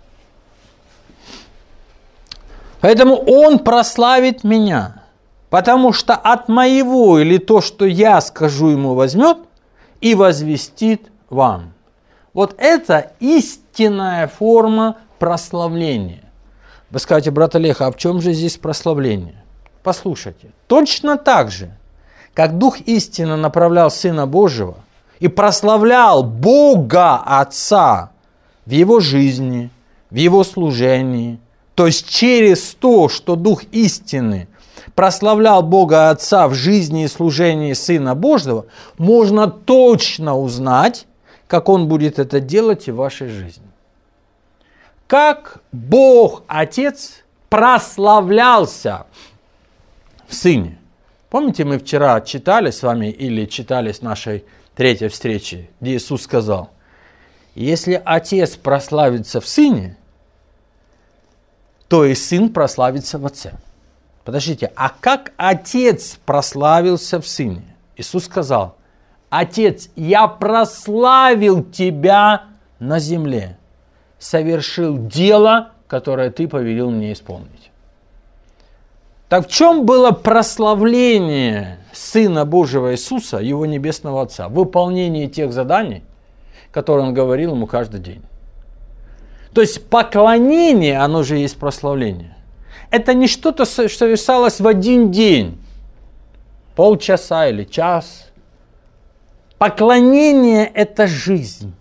Поэтому Он прославит меня, потому что от моего или то, что я скажу Ему, возьмет и возвестит вам. Вот это истинная форма прославления. Вы скажете, брат Олег, а в чем же здесь прославление? Послушайте, точно так же, как Дух истины направлял Сына Божьего и прославлял Бога Отца в Его жизни, в Его служении, то есть через то, что Дух истины прославлял Бога Отца в жизни и служении Сына Божьего, можно точно узнать, как Он будет это делать и в вашей жизни. Как Бог Отец прославлялся в Сыне. Помните, мы вчера читали с вами или читали с нашей третьей встречи, где Иисус сказал, если Отец прославится в Сыне, то и Сын прославится в Отце. Подождите, а как Отец прославился в Сыне? Иисус сказал, Отец, я прославил Тебя на земле, совершил дело, которое Ты повелел мне исполнить. Так в чем было прославление Сына Божьего Иисуса, Его Небесного Отца? В выполнении тех заданий, которые Он говорил Ему каждый день. То есть поклонение, оно же есть прославление. Это не что-то, что совершалось в один день, полчаса или час. Поклонение – это жизнь.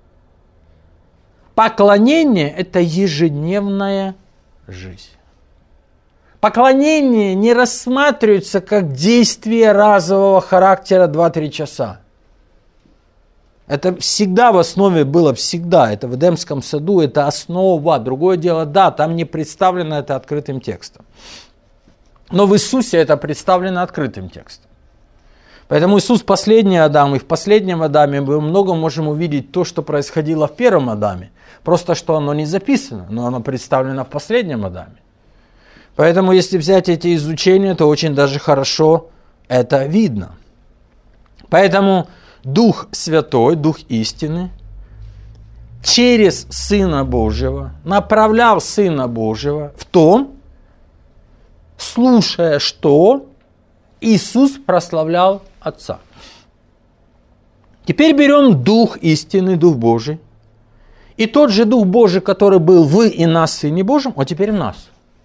Поклонение – это ежедневная жизнь. Поклонение не рассматривается как действие разового характера два-три часа. Это всегда в основе было, всегда. Это в Эдемском саду, это основа. Другое дело, да, там не представлено это открытым текстом. Но в Иисусе это представлено открытым текстом. Поэтому Иисус последний Адам, и в последнем Адаме мы много можем увидеть то, что происходило в первом Адаме. Просто что оно не записано, но оно представлено в последнем Адаме. Поэтому если взять эти изучения, то очень даже хорошо это видно. Поэтому Дух Святой, Дух истины, через Сына Божьего направлял Сына Божьего в том, слушая, что Иисус прославлял Отца. Теперь берем Дух истины, Дух Божий, и тот же Дух Божий, который был в и нас, Сыне Божьем, он теперь в нас.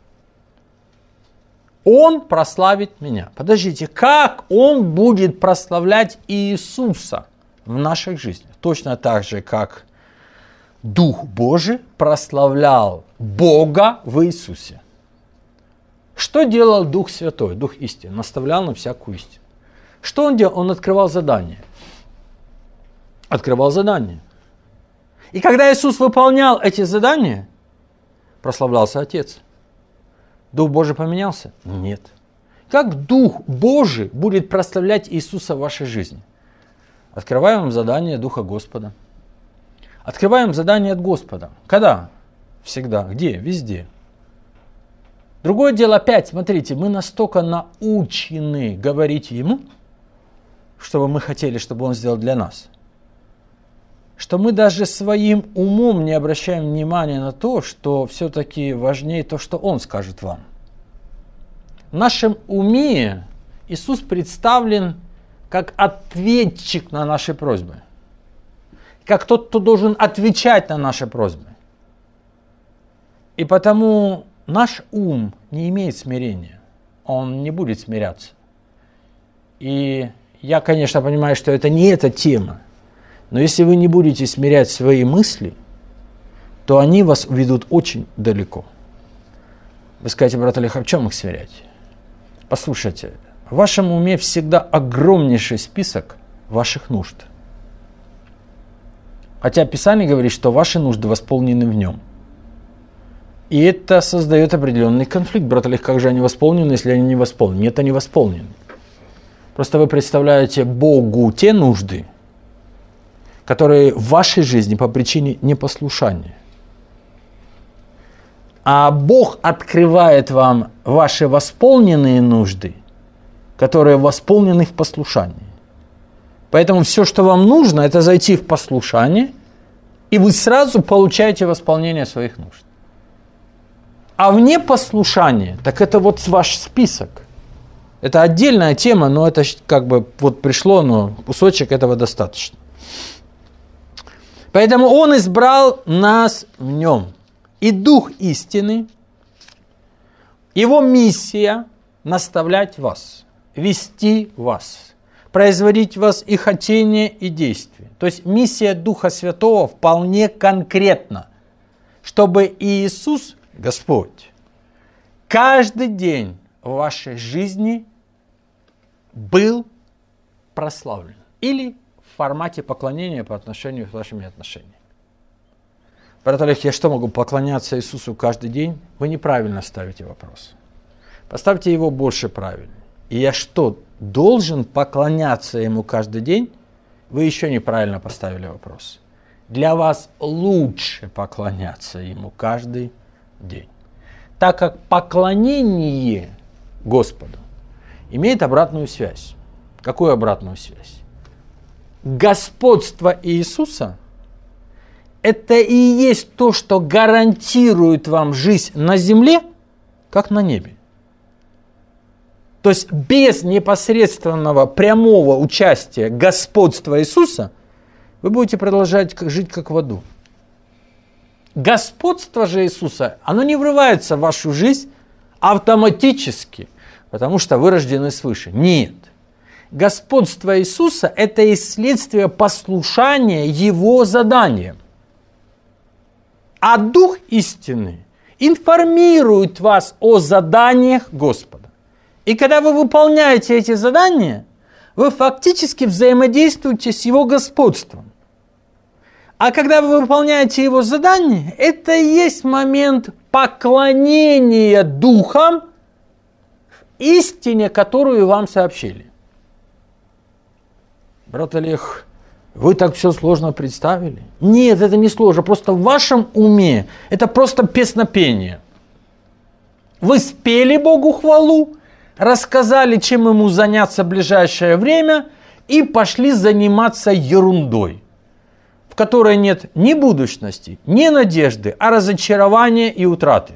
Он прославит меня. Подождите, как Он будет прославлять Иисуса в нашей жизни? Точно так же, как Дух Божий прославлял Бога в Иисусе. Что делал Дух Святой, Дух истины? Наставлял на всякую истину. Что он делал? Он открывал задание. Открывал задание. И когда Иисус выполнял эти задания, прославлялся Отец. Дух Божий поменялся? Нет. Как Дух Божий будет прославлять Иисуса в вашей жизни? Открываем задание Духа Господа. Открываем задание от Господа. Когда? Всегда. Где? Везде. Другое дело опять, смотрите, мы настолько научены говорить Ему, чтобы мы хотели, чтобы Он сделал для нас, что мы даже своим умом не обращаем внимания на то, что все-таки важнее то, что Он скажет вам. В нашем уме Иисус представлен как ответчик на наши просьбы, как тот, кто должен отвечать на наши просьбы. И потому наш ум не имеет смирения, он не будет смиряться. И я, конечно, понимаю, что это не эта тема, но если вы не будете смирять свои мысли, то они вас ведут очень далеко. Вы скажете, брат Олег, а в чем их смирять? Послушайте, в вашем уме всегда огромнейший список ваших нужд. Хотя Писание говорит, что ваши нужды восполнены в нем. И это создает определенный конфликт. Брат Олег, как же они восполнены, если они не восполнены? Нет, они восполнены. Просто вы представляете Богу те нужды, которые в вашей жизни по причине непослушания. А Бог открывает вам ваши восполненные нужды, которые восполнены в послушании. Поэтому все, что вам нужно, это зайти в послушание, и вы сразу получаете восполнение своих нужд. А вне послушания, так это вот ваш список. Это отдельная тема, но это как бы вот пришло, но кусочек этого достаточно. Поэтому Он избрал нас в Нем. И Дух истины, Его миссия – наставлять вас, вести вас, производить в вас и хотение, и действие. То есть миссия Духа Святого вполне конкретна, чтобы Иисус, Господь, каждый день в вашей жизни был прославлен. Или в формате поклонения по отношению к вашим отношениям. Брат Олег, я что, могу поклоняться Иисусу каждый день? Вы неправильно ставите вопрос. Поставьте его больше правильно. И я что, должен поклоняться Ему каждый день? Вы еще неправильно поставили вопрос. Для вас лучше поклоняться Ему каждый день. Так как поклонение Господу имеет обратную связь. Какую обратную связь? Господство Иисуса – это и есть то, что гарантирует вам жизнь на земле, как на небе. То есть без непосредственного прямого участия господства Иисуса вы будете продолжать жить как в аду. Господство же Иисуса, оно не врывается в вашу жизнь автоматически, потому что вы рождены свыше. Нет. Господство Иисуса – это и следствие послушания Его заданиям. А Дух истины информирует вас о заданиях Господа. И когда вы выполняете эти задания, вы фактически взаимодействуете с Его господством. А когда вы выполняете Его задания, это и есть момент поклонения Духом истине, которую вам сообщили. Брат Олег, вы так все сложно представили? Нет, это не сложно. Просто в вашем уме это просто песнопение. Вы спели Богу хвалу, рассказали, чем Ему заняться в ближайшее время, и пошли заниматься ерундой, в которой нет ни будущности, ни надежды, а разочарования и утраты.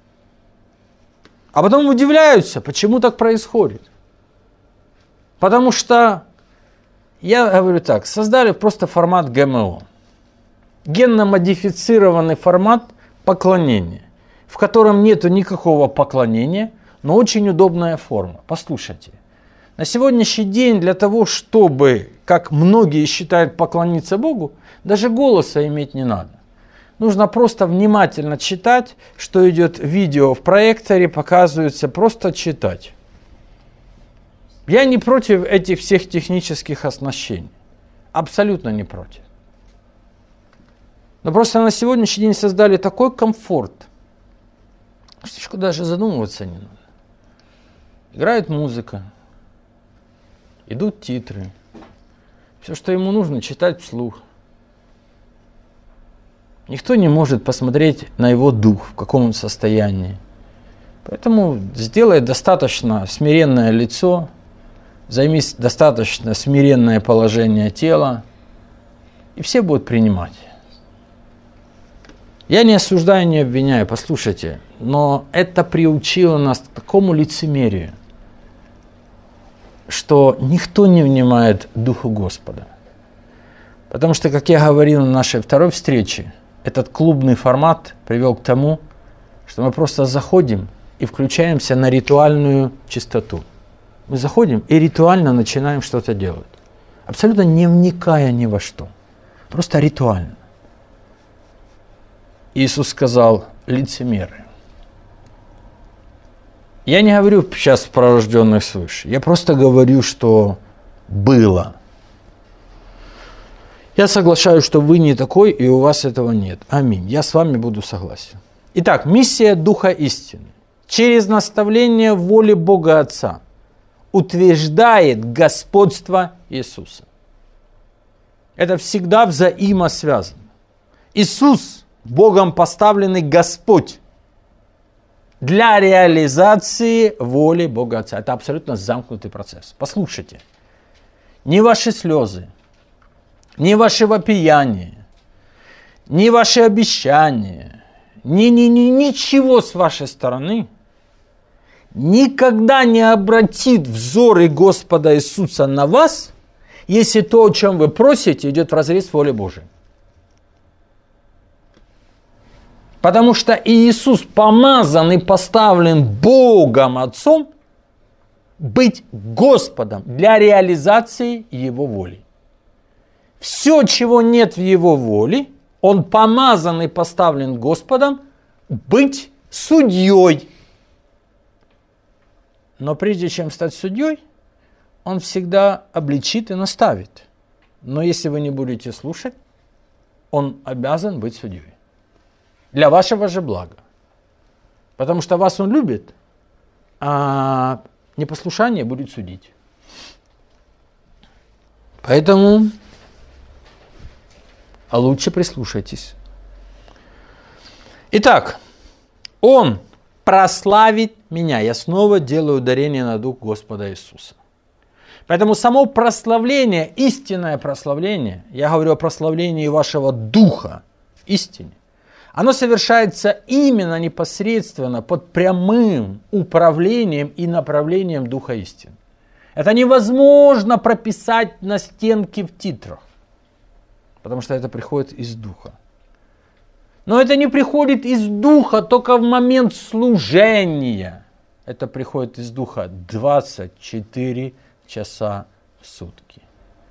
А потом удивляются, почему так происходит. Потому что я говорю так, создали просто формат ГМО. Генно-модифицированный формат поклонения, в котором нету никакого поклонения, но очень удобная форма. Послушайте, на сегодняшний день для того, чтобы, как многие считают, поклониться Богу, даже голоса иметь не надо. Нужно просто внимательно читать, что идет видео в проекторе, показывается, просто читать. Я не против этих всех технических оснащений. Абсолютно не против. Но просто на сегодняшний день создали такой комфорт, что даже задумываться не надо. Играет музыка, идут титры. Все, что ему нужно, читать вслух. Никто не может посмотреть на его дух, в каком он состоянии. Поэтому сделай достаточно смиренное лицо, займи достаточно смиренное положение тела, и все будут принимать. Я не осуждаю, не обвиняю, послушайте, но это приучило нас к такому лицемерию, что никто не внимает Духу Господа. Потому что, как я говорил на нашей второй встрече, этот клубный формат привел к тому, что мы просто заходим и включаемся на ритуальную чистоту. Мы заходим и ритуально начинаем что-то делать. Абсолютно не вникая ни во что. Просто ритуально. Иисус сказал: лицемеры. Я не говорю сейчас про рожденных свыше. Я просто говорю, что было. Я соглашаюсь, что вы не такой, и у вас этого нет. Аминь. Я с вами буду согласен. Итак, миссия Духа истины. Через наставление воли Бога Отца утверждает господство Иисуса. Это всегда взаимосвязано. Иисус, Богом поставленный Господь, для реализации воли Бога Отца. Это абсолютно замкнутый процесс. Послушайте, ни ваши слезы, ни ваше вопияние, ни ваши обещания, ни, ни, ни, ничего с вашей стороны никогда не обратит взоры Господа Иисуса на вас, если то, о чем вы просите, идет вразрез с волей Божией. Потому что Иисус помазан и поставлен Богом Отцом быть Господом для реализации Его воли. Все, чего нет в Его воле, Он помазан и поставлен Господом быть судьей. Но прежде чем стать судьей, Он всегда обличит и наставит. Но если вы не будете слушать, Он обязан быть судьей. Для вашего же блага. Потому что вас Он любит, а непослушание будет судить. Поэтому а лучше прислушайтесь. Итак, Он прославит меня. Я снова делаю ударение на Дух Господа Иисуса. Поэтому само прославление, истинное прославление, я говорю о прославлении вашего Духа в истине, оно совершается именно непосредственно под прямым управлением и направлением Духа истины. Это невозможно прописать на стенке в титрах, потому что это приходит из Духа. Но это не приходит из Духа только в момент служения. Это приходит из Духа двадцать четыре часа в сутки.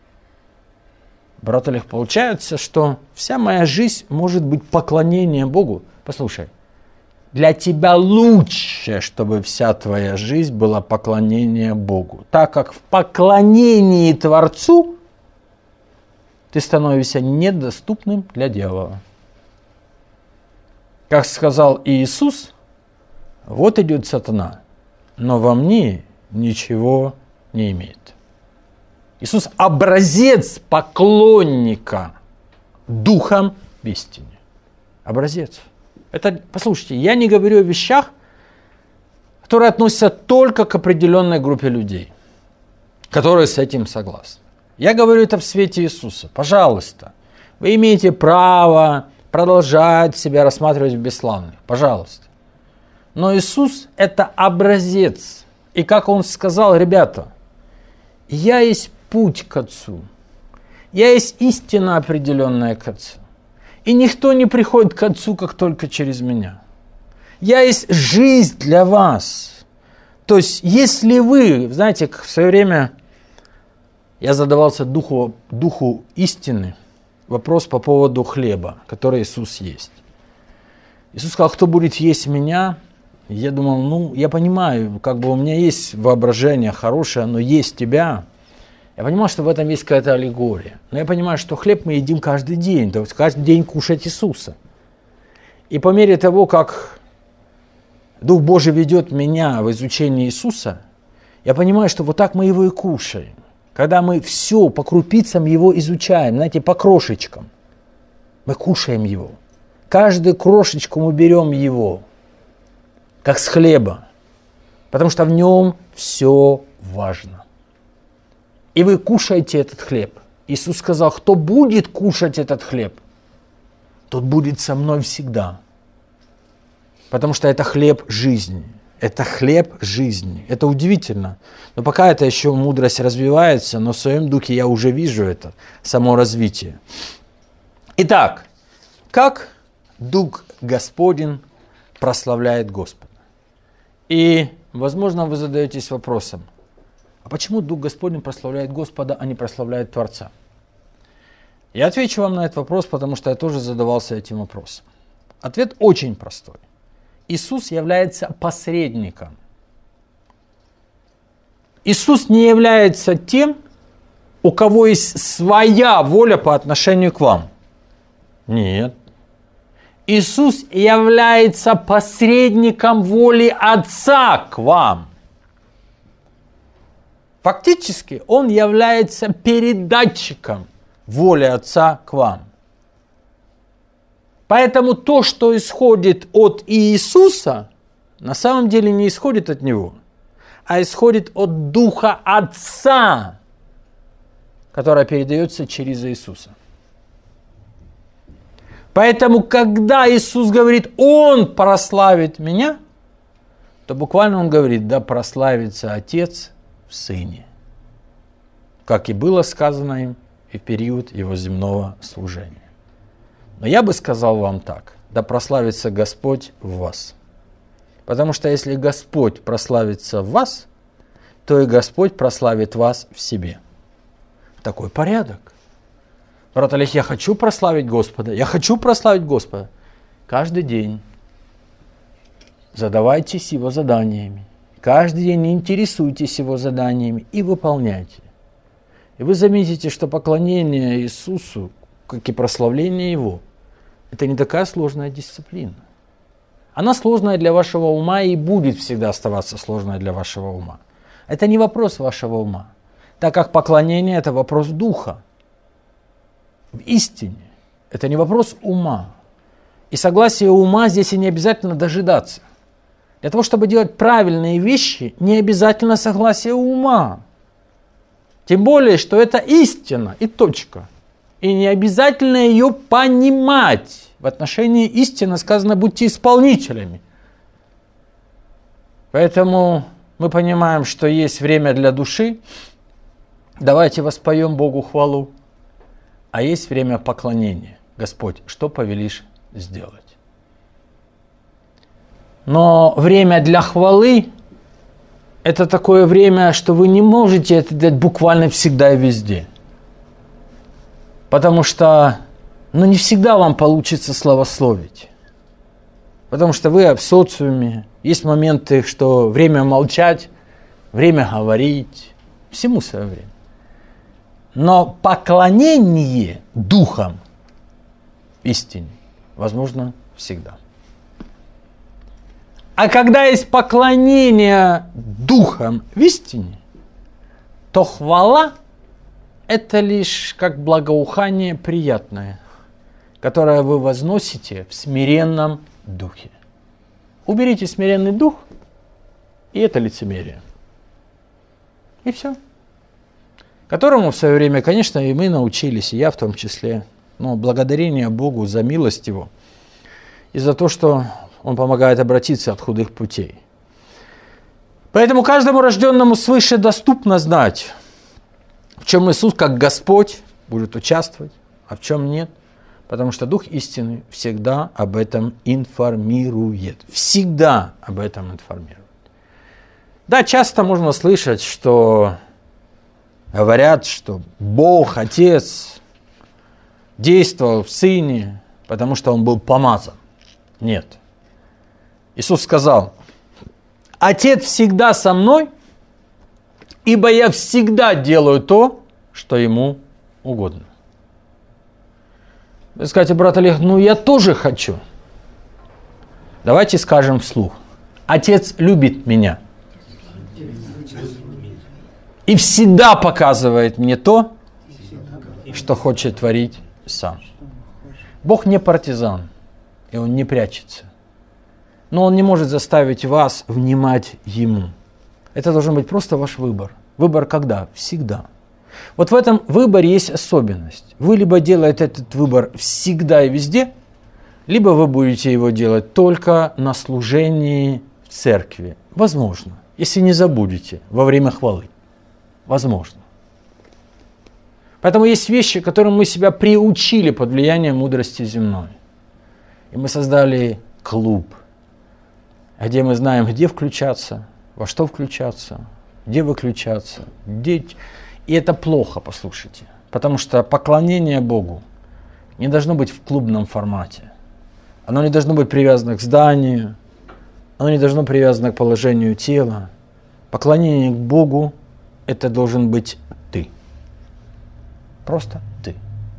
Брат Олег, получается, что вся моя жизнь может быть поклонением Богу. Послушай, для тебя лучше, чтобы вся твоя жизнь была поклонением Богу, так как в поклонении Творцу ты становишься недоступным для дьявола. Как сказал Иисус, вот идет сатана, но во мне ничего не имеет. Иисус образец поклонника духом в истине. Образец. Это, послушайте, я не говорю о вещах, которые относятся только к определенной группе людей, которые с этим согласны. Я говорю это в свете Иисуса. Пожалуйста, вы имеете право продолжать себя рассматривать в бесславных. Пожалуйста. Но Иисус – это образец. И как Он сказал, ребята, я есть путь к Отцу. Я есть истина, определенная к Отцу. И никто не приходит к Отцу, как только через меня. Я есть жизнь для вас. То есть, если вы, знаете, в свое время я задавался духу, духу истины, вопрос по поводу хлеба, который Иисус есть. Иисус сказал, кто будет есть меня? Я думал, ну, я понимаю, как бы у меня есть воображение хорошее, но есть тебя. Я понимал, что в этом есть какая-то аллегория. Но я понимаю, что хлеб мы едим каждый день, то есть каждый день кушать Иисуса. И по мере того, как Дух Божий ведет меня в изучение Иисуса, я понимаю, что вот так мы его и кушаем. Когда мы все по крупицам его изучаем, знаете, по крошечкам, мы кушаем его. Каждую крошечку мы берем его, как с хлеба, потому что в нем все важно. И вы кушаете этот хлеб. Иисус сказал, кто будет кушать этот хлеб, тот будет со мной всегда. Потому что это хлеб жизни. Это хлеб жизни. Это удивительно. Но пока это еще мудрость развивается, но в своем духе я уже вижу это, само развитие. Итак, как Дух Господень прославляет Господа? И, возможно, вы задаетесь вопросом, а почему Дух Господень прославляет Господа, а не прославляет Творца? Я отвечу вам на этот вопрос, потому что я тоже задавался этим вопросом. Ответ очень простой. Иисус является посредником. Иисус не является тем, у кого есть своя воля по отношению к вам. Нет. Иисус является посредником воли Отца к вам. Фактически Он является передатчиком воли Отца к вам. Поэтому то, что исходит от Иисуса, на самом деле не исходит от Него, а исходит от Духа Отца, который передается через Иисуса. Поэтому, когда Иисус говорит, Он прославит меня, то буквально Он говорит, да прославится Отец в Сыне, как и было сказано им и в период Его земного служения. Но я бы сказал вам так, да прославится Господь в вас. Потому что если Господь прославится в вас, то и Господь прославит вас в себе. Такой порядок. Брат Олег, я хочу прославить Господа, я хочу прославить Господа. Каждый день задавайтесь Его заданиями. Каждый день интересуйтесь Его заданиями и выполняйте. И вы заметите, что поклонение Иисусу, как и прославление Его, это не такая сложная дисциплина. Она сложная для вашего ума и будет всегда оставаться сложной для вашего ума. Это не вопрос вашего ума, так как поклонение – это вопрос духа. В истине это не вопрос ума. И согласие ума здесь и не обязательно дожидаться. Для того, чтобы делать правильные вещи, не обязательно согласие ума. Тем более, что это истина и точка. И не обязательно ее понимать. В отношении истины сказано, будьте исполнителями. Поэтому мы понимаем, что есть время для души. Давайте воспоем Богу хвалу. А есть время поклонения. Господь, что повелишь сделать? Но время для хвалы – это такое время, что вы не можете это делать буквально всегда и везде. Потому что ну, не всегда вам получится славословить. Потому что вы в социуме. Есть моменты, что время молчать, время говорить. Всему свое время. Но поклонение духом истине возможно всегда. А когда есть поклонение духом в истине, то хвала – это лишь как благоухание приятное, которое вы возносите в смиренном духе. Уберите смиренный дух, и это лицемерие. И все. Которому в свое время, конечно, и мы научились, и я в том числе. Но благодарение Богу за милость Его и за то, что Он помогает обратиться от худых путей. Поэтому каждому рожденному свыше доступно знать, в чем Иисус как Господь будет участвовать, а в чем нет. Потому что Дух истины всегда об этом информирует. Всегда об этом информирует. Да, часто можно слышать, что говорят, что Бог, Отец, действовал в Сыне, потому что Он был помазан. Нет. Иисус сказал: «Отец всегда со мной, ибо я всегда делаю то, что ему угодно». Вы скажете: брат Олег, ну я тоже хочу. Давайте скажем вслух: Отец любит меня и всегда показывает мне то, что хочет творить сам. Бог не партизан, и Он не прячется. Но Он не может заставить вас внимать Ему. Это должен быть просто ваш выбор. Выбор когда? Всегда. Вот в этом выборе есть особенность. Вы либо делаете этот выбор всегда и везде, либо вы будете его делать только на служении в церкви. Возможно, если не забудете, во время хвалы. Возможно. Поэтому есть вещи, к которым мы себя приучили под влиянием мудрости земной. И мы создали клуб, где мы знаем, где включаться, во что включаться, где выключаться, где... И это плохо, послушайте. Потому что поклонение Богу не должно быть в клубном формате. Оно не должно быть привязано к зданию, оно не должно быть привязано к положению тела. Поклонение к Богу – это должен быть ты. Просто ты.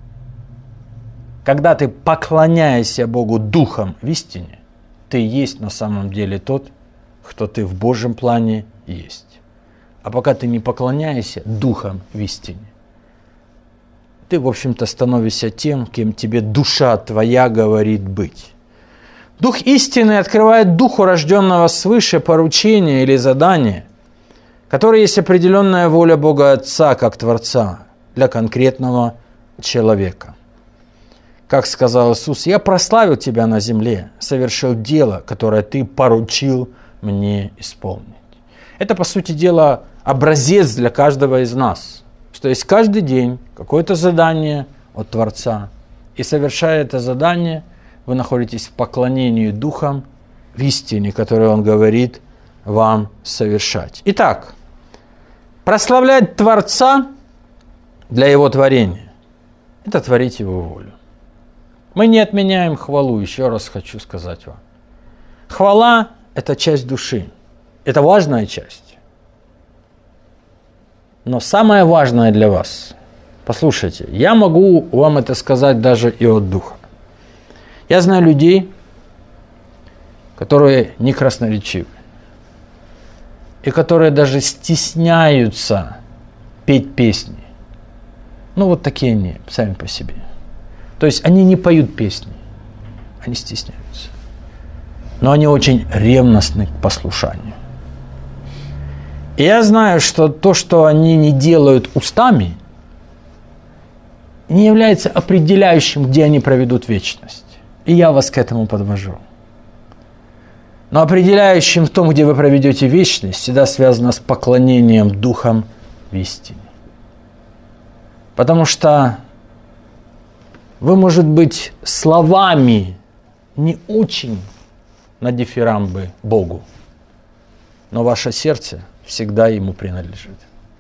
Когда ты поклоняешься Богу духом в истине, ты есть на самом деле тот, кто ты в Божьем плане есть. А пока ты не поклоняешься духом в истине, ты, в общем-то, становишься тем, кем тебе душа твоя говорит быть. Дух истины открывает духу рожденного свыше поручение или задание, которое есть определенная воля Бога Отца как Творца для конкретного человека. Как сказал Иисус: «Я прославил тебя на земле, совершил дело, которое ты поручил мне исполнить». Это, по сути дела, образец для каждого из нас, что есть каждый день какое-то задание от Творца, и совершая это задание, вы находитесь в поклонении Духом в истине, которую Он говорит вам совершать. Итак, прославлять Творца для Его творения – это творить Его волю. Мы не отменяем хвалу, еще раз хочу сказать вам. Хвала – это часть души, это важная часть. Но самое важное для вас, послушайте, я могу вам это сказать даже и от Духа. Я знаю людей, которые не красноречивы, и которые даже стесняются петь песни. Ну, вот такие они, сами по себе. То есть они не поют песни, они стесняются. Но они очень ревностны к послушанию. И я знаю, что то, что они не делают устами, не является определяющим, где они проведут вечность. И я вас к этому подвожу. Но определяющим в том, где вы проведете вечность, всегда связано с поклонением духом в истине. Потому что вы, может быть, словами не очень на дифирамбы Богу, но ваше сердце всегда Ему принадлежит.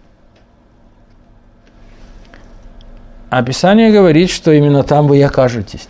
А Писание говорит, что именно там вы и окажетесь.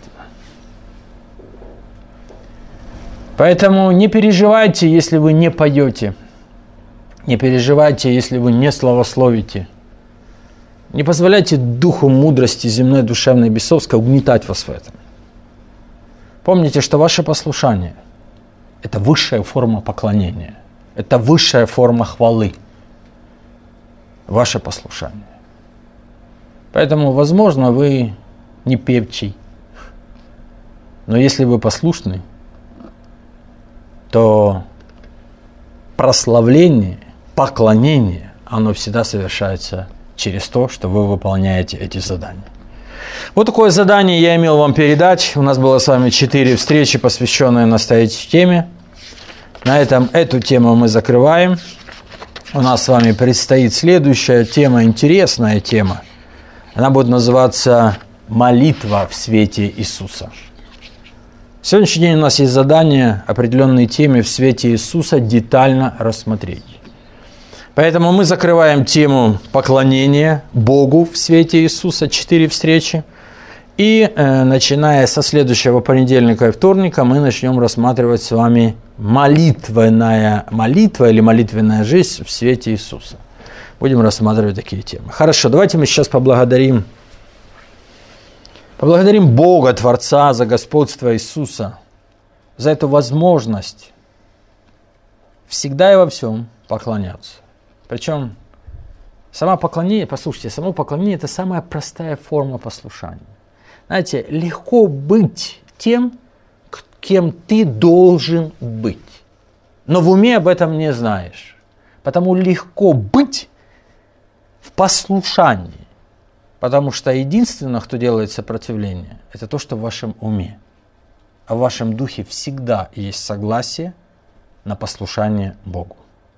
Поэтому не переживайте, если вы не поете. Не переживайте, если вы не славословите. Не позволяйте духу мудрости земной, душевной, бесовской угнетать вас в этом. Помните, что ваше послушание – это высшая форма поклонения. Это высшая форма хвалы. Ваше послушание. Поэтому, возможно, вы не певчий. Но если вы послушны, то прославление, поклонение, оно всегда совершается через то, что вы выполняете эти задания. Вот такое задание я имел вам передать. У нас было с вами четыре встречи, посвященные настоящей теме. На этом эту тему мы закрываем. У нас с вами предстоит следующая тема, интересная тема. Она будет называться «Молитва в свете Иисуса». В сегодняшний день у нас есть задание определенные темы в свете Иисуса детально рассмотреть. Поэтому мы закрываем тему поклонения Богу в свете Иисуса, четыре встречи, И э, начиная со следующего понедельника и вторника мы начнем рассматривать с вами молитвенная молитва или молитвенная жизнь в свете Иисуса. Будем рассматривать такие темы. Хорошо, давайте мы сейчас поблагодарим, поблагодарим Бога, Творца, за господство Иисуса, за эту возможность всегда и во всем поклоняться. Причем само поклонение, послушайте, само поклонение – это самая простая форма послушания. Знаете, легко быть тем, кем ты должен быть. Но в уме об этом не знаешь. Потому легко быть в послушании. Потому что единственное, кто делает сопротивление, это то, что в вашем уме. А в вашем духе всегда есть согласие на послушание Богу.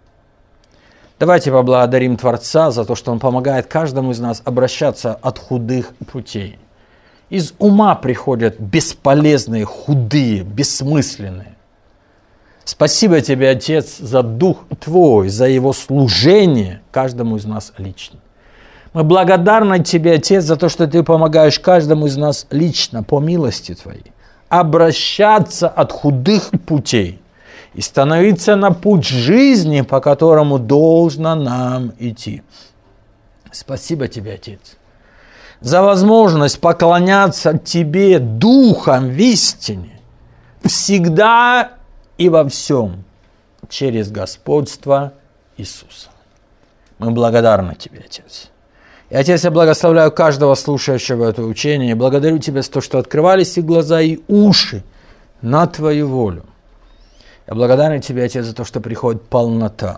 Давайте поблагодарим Творца за то, что Он помогает каждому из нас обращаться от худых путей. Из ума приходят бесполезные, худые, бессмысленные. Спасибо тебе, Отец, за Дух Твой, за Его служение каждому из нас лично. Мы благодарны тебе, Отец, за то, что Ты помогаешь каждому из нас лично, по милости Твоей, обращаться от худых путей и становиться на путь жизни, по которому должно нам идти. Спасибо тебе, Отец, за возможность поклоняться Тебе Духом в истине, всегда и во всем, через господство Иисуса. Мы благодарны Тебе, Отец. И, Отец, я благословляю каждого слушающего это учение, и благодарю Тебя за то, что открывались и глаза, и уши на Твою волю. Я благодарен Тебе, Отец, за то, что приходит полнота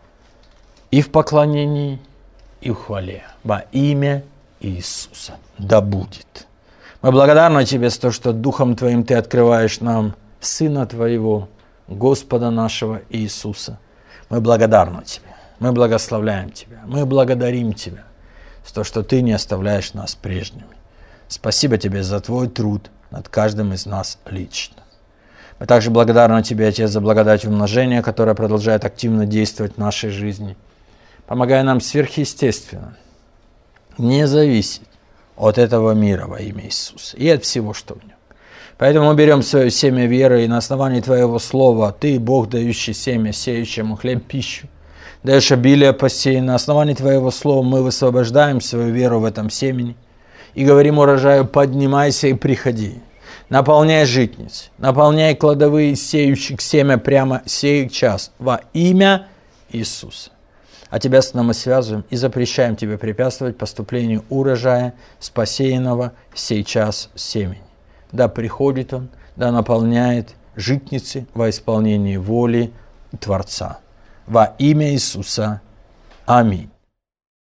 и в поклонении, и в хвале во имя Иисуса. Да будет. Мы благодарны Тебе за то, что Духом Твоим Ты открываешь нам Сына Твоего, Господа нашего Иисуса. Мы благодарны Тебе. Мы благословляем Тебя. Мы благодарим Тебя за то, что Ты не оставляешь нас прежними. Спасибо Тебе за Твой труд над каждым из нас лично. Мы также благодарны Тебе, Отец, за благодать умножения, которая продолжает активно действовать в нашей жизни. Помогай нам сверхъестественно не зависеть от этого мира во имя Иисуса и от всего, что в нем. Поэтому мы берем свое семя веры, и на основании Твоего слова Ты, Бог, дающий семя, сеющему хлеб, пищу, даешь обилие посеян. На основании Твоего слова мы высвобождаем свою веру в этом семени и говорим урожаю: поднимайся и приходи. Наполняй житницы, наполняй кладовые сеющих семя прямо сей час во имя Иисуса. А Тебя с нами связываем и запрещаем Тебе препятствовать поступлению урожая с посеянного сей час семени. Да приходит он, да наполняет житницы во исполнении воли Творца. Во имя Иисуса. Аминь.